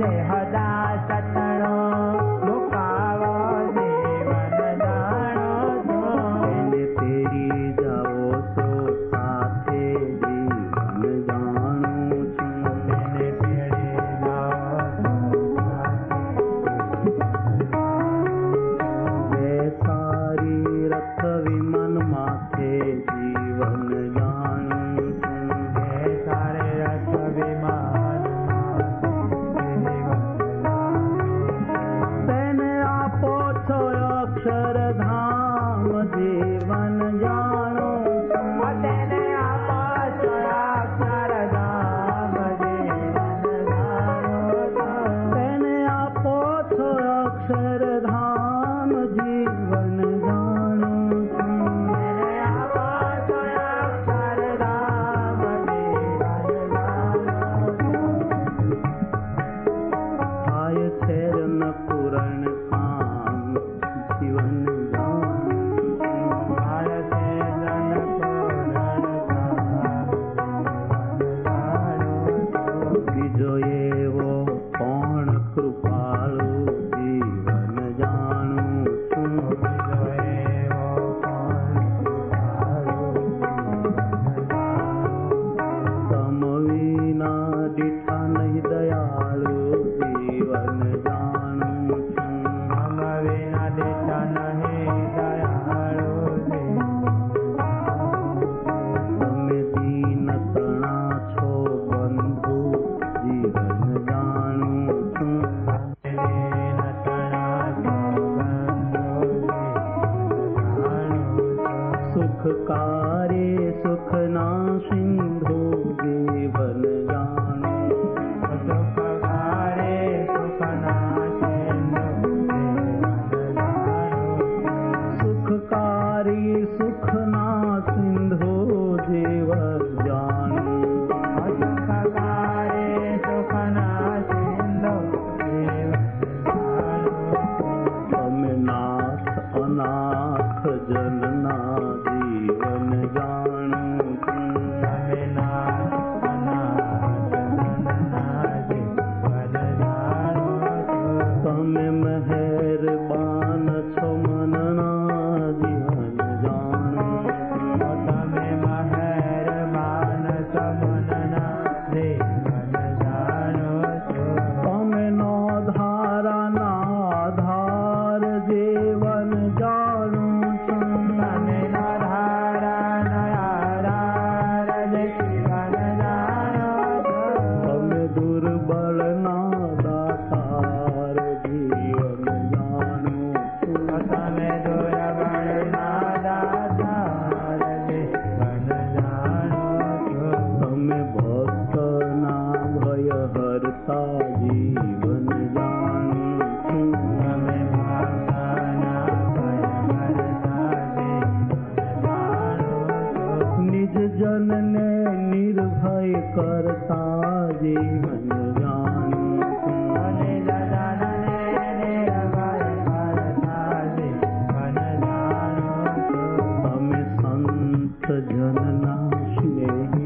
जन ने निर्भय करता जीवन जानो निज जन ने निर्भय करता जीवन जानो हमें संत जन ना स्नेही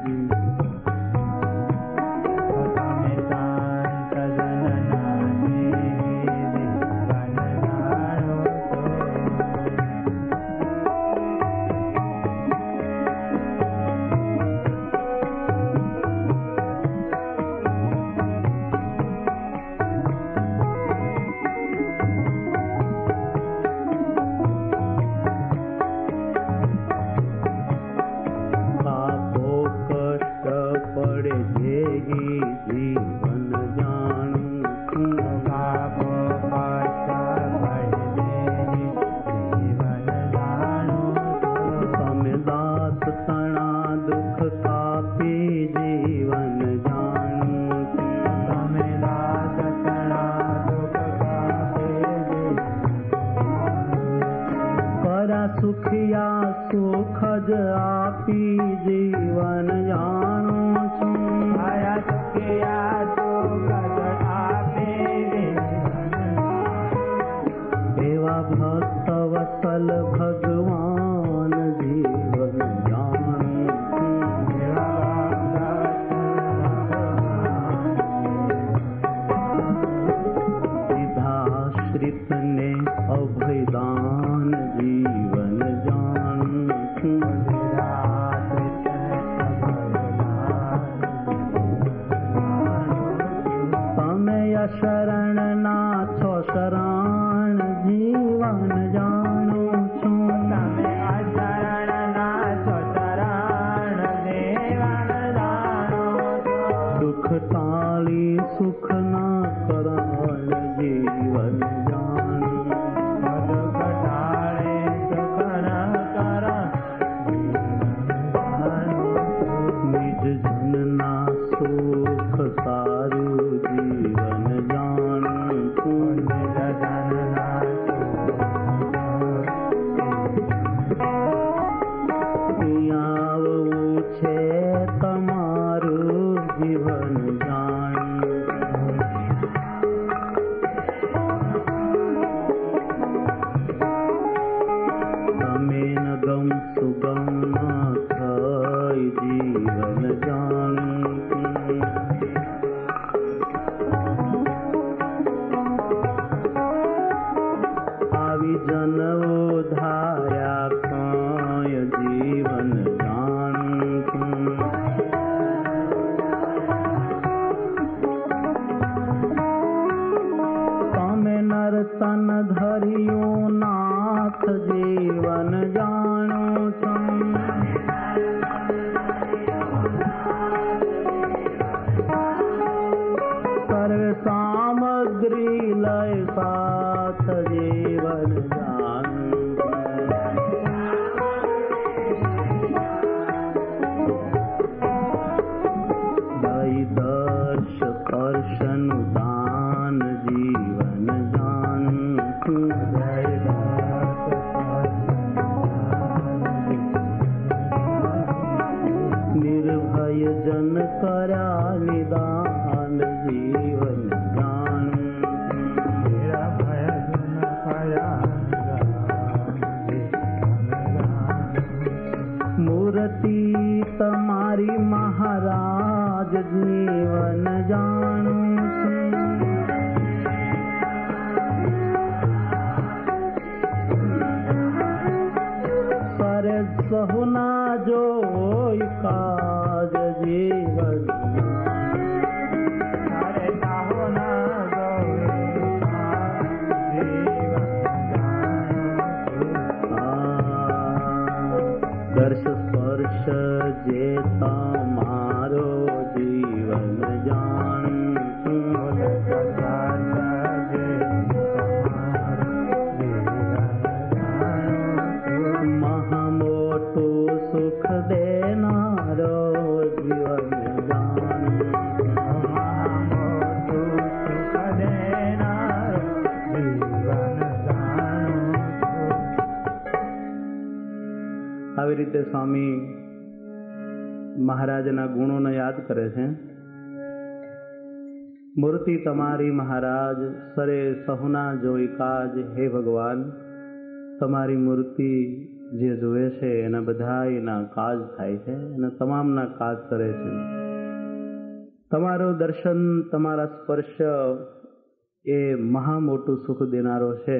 हमें संत जन ना स्नेही जीवन जानो पापो कष्ट पड़े जेगी जीवन जानो पापो कष्ट पड़े जीवन जानो हमें दास तना दुख कापी जीवन जानो हमें दास तना दुख कापे करा सुखिया सुखज आपी जीवन जानो आया सुखिया सुख आपे देवा भक्त वसल भगवान जीवन जानो विधाश्रित ने अभयदान जीवन जानो समय शरण नाथो शरण जीवन जानो તમે અશરણ નાથો શરણ દેવાન જાણો છો दुख टाली सुख ना कराण जीवन जानो દુઃખ ટાળે સુખ ન કર निज जन ना सुख सारू जीवन जानो નિજ જનના आवવું છે તમારું જીવન જાણો તમે ન ગમ સુગમ ન થઈ જીવન જાણો આવી જનવો ધાર્યા કાય જીવન જાણો તમે નર તન ધર્યો નાથ જીવન જાણો છો સર્વ સામગ્રી લય સાથ જીવન જાણો દઈ દર્શ સ્પર્શન દાન જીવન જાણો निर्भय जन करा निदान जीवन जानो નિર્ભય જન કયા मूर्ति તમારી महाराज जीवन जानो पर सहुना जो काज जीवन તારે સાહો ના જીવન दर्श स्पर्श जे તમારો जीवन जानो महामोटो सुख देनारो जीवन जानो આવી રીતે સ્વામી મહારાજના ગુણોને યાદ કરે છે. મૂર્તિ તમારી મહારાજ સરે સહુના જોઈ કાજ. હે ભગવાન, તમારી મૂર્તિ જે જોવે છે એના બધા એના કાજ થાય છે અને તમામના કાજ કરે છે. તમારું દર્શન, તમારા સ્પર્શ એ મહા મોટું સુખ દેનારો છે.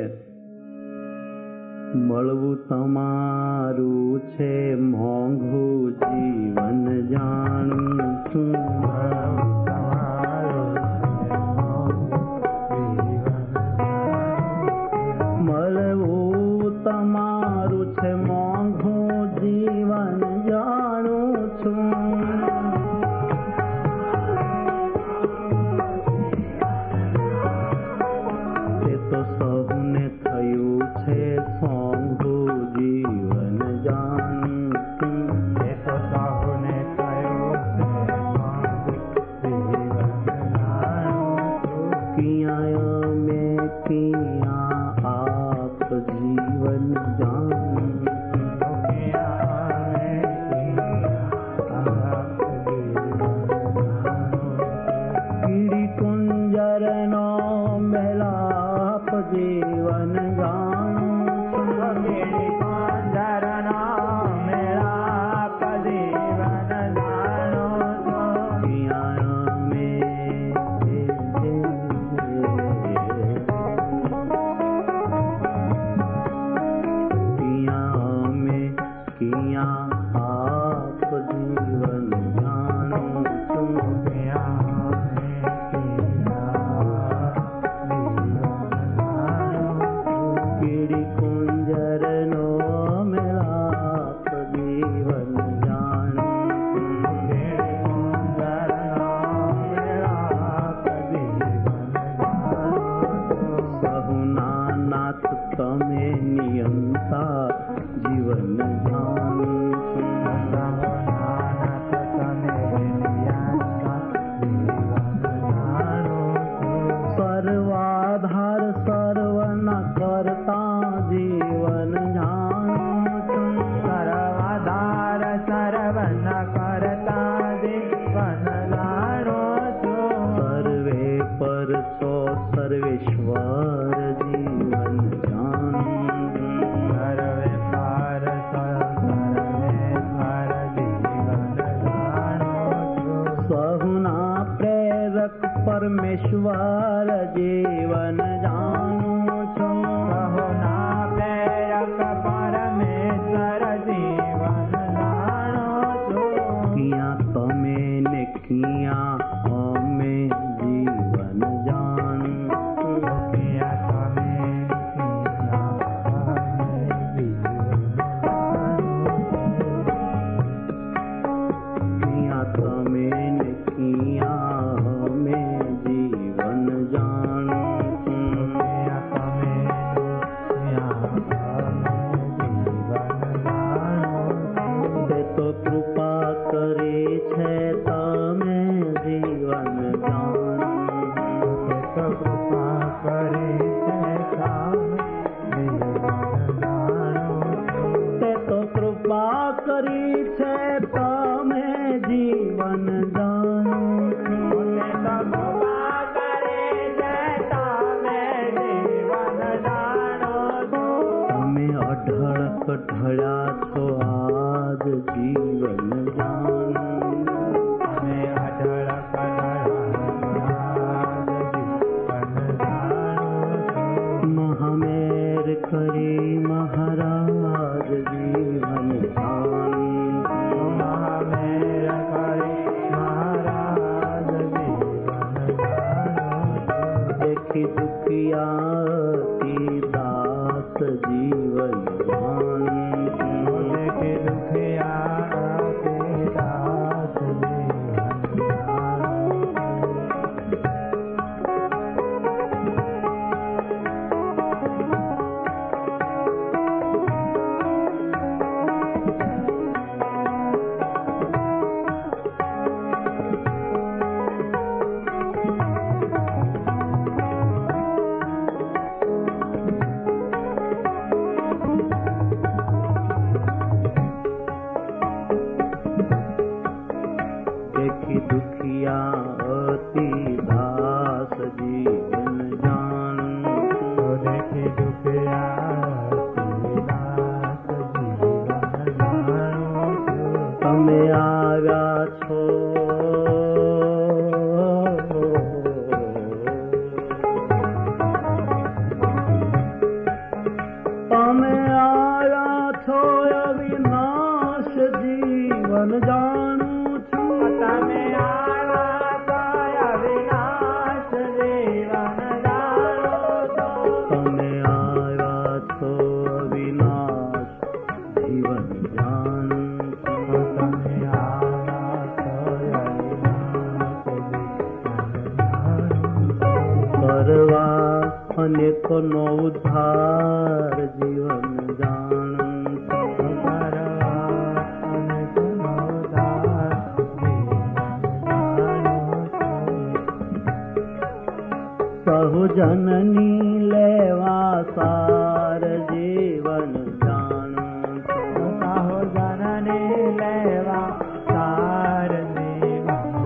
મળવું તમારું છે મોંઘું જીવન જાણું છું. મળવું તમારું છે મોંઘું જીવન જાણું છું. તે તો સૌને થયું છે સોંઘું જીવન જાણું છું. તે તો સૌને થયું છે સોંઘું જીવન જાણું છું. કિયા મેં કિયા આપ જીવન જાણું છું. કીડી કુંજરનો મેલાપ જીવન જાણું છું. કીડી કુંજરનો મેલાપ જીવન જાણું છું. કિયા મેં કિયા આપ જીવન જાણું છું. કીડી કુંજરનો મેલાપ જીવન જાણું છું. સહુના નાથ તમે નિયંતા જીવન જાણું છું. સર્વાધાર સર્વના કરતા જીવન જાણું છું. સર્વાધાર સર્વના કરતા જીવન જાણું છું. સર્વે પર છો સર્વેશ્વર જીવન જાણું છું. સર્વે પર સર્વેશ્વર જીવન જાણું છું. સહુના પ્રેરક પરમેશ્વર જીવન જાણું છું. સહુના પ્રેરક પરમેશ્વર જીવન જાણું છું. કિયા તમે ને કિયા અમે જીવન જાણું છું. કિયા તમે કિયા તમે ને કિયા અમે જીવન જાણું છું. दुखिया अति दास जीवन जान। तो देखी दुखिया अति दास जीवन जानो छो। તમે આવ્યા છો તમે આવ્યા છો અવિનાશ જીવન જાણું છું। તમે આવ્યા છો અવિનાશ જીવન જાણો છો। તમે આવ્યા છો અવિનાશ જીવન જાણું છું। તમે આવ્યા છો અવિનાશ જીવન જાણો છો। કરવા અનેકોનો ઉદ્ધાર જીવન જાણું છું। સહુ જનની લેવા સાર જીવન જાણું છું। સાહો જનને લેવા સાર જીવન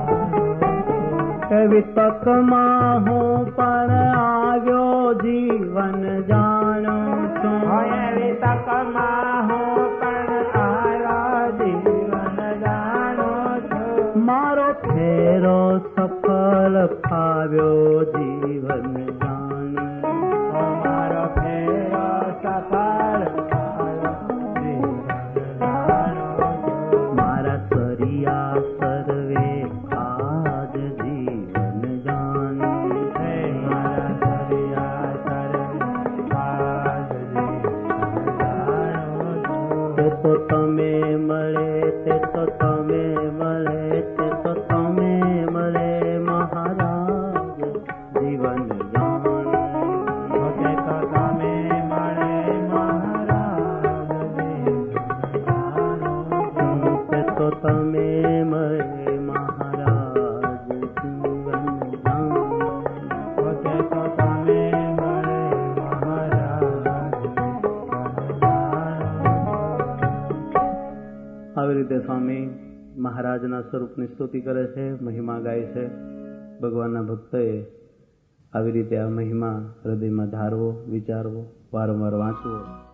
એવી તકમાં હું પણ આવ્યો જીવન જાણું છું। એવી તકમાં હું પણ આવ્યા જીવન જાણો છો। મારો ફેરો સફળ ફાવ્યો જીવન જાણું। મારો ફેરો સફળ થયો જીવન જાણો છો। મારા સરિયા સર્વે આજ જીવન જાણું। હે મારા સરિયા સર્વે આજ જીવન જાણો છો। તે તો તમે મળે તે તો તમે મળે તે તો તમે મળે મહારાજ જીવન જાણું। તે તો તમે મળે મહારાજ જીવન જાણો છો। તે તો તમે મળે મહારાજ જીવન જાણું। તે તો તમે મળે મહારાજ જીવન જાણો છો। આવી રીતે સ્વામી મહારાજના સ્વરૂપની સ્તુતિ કરે છે, મહિમા ગાય છે। ભગવાનના ભક્તોએ આવી રીતે આ મહિમા હૃદયમાં ધારવો, વિચારવો, વારંવાર વાંચવો।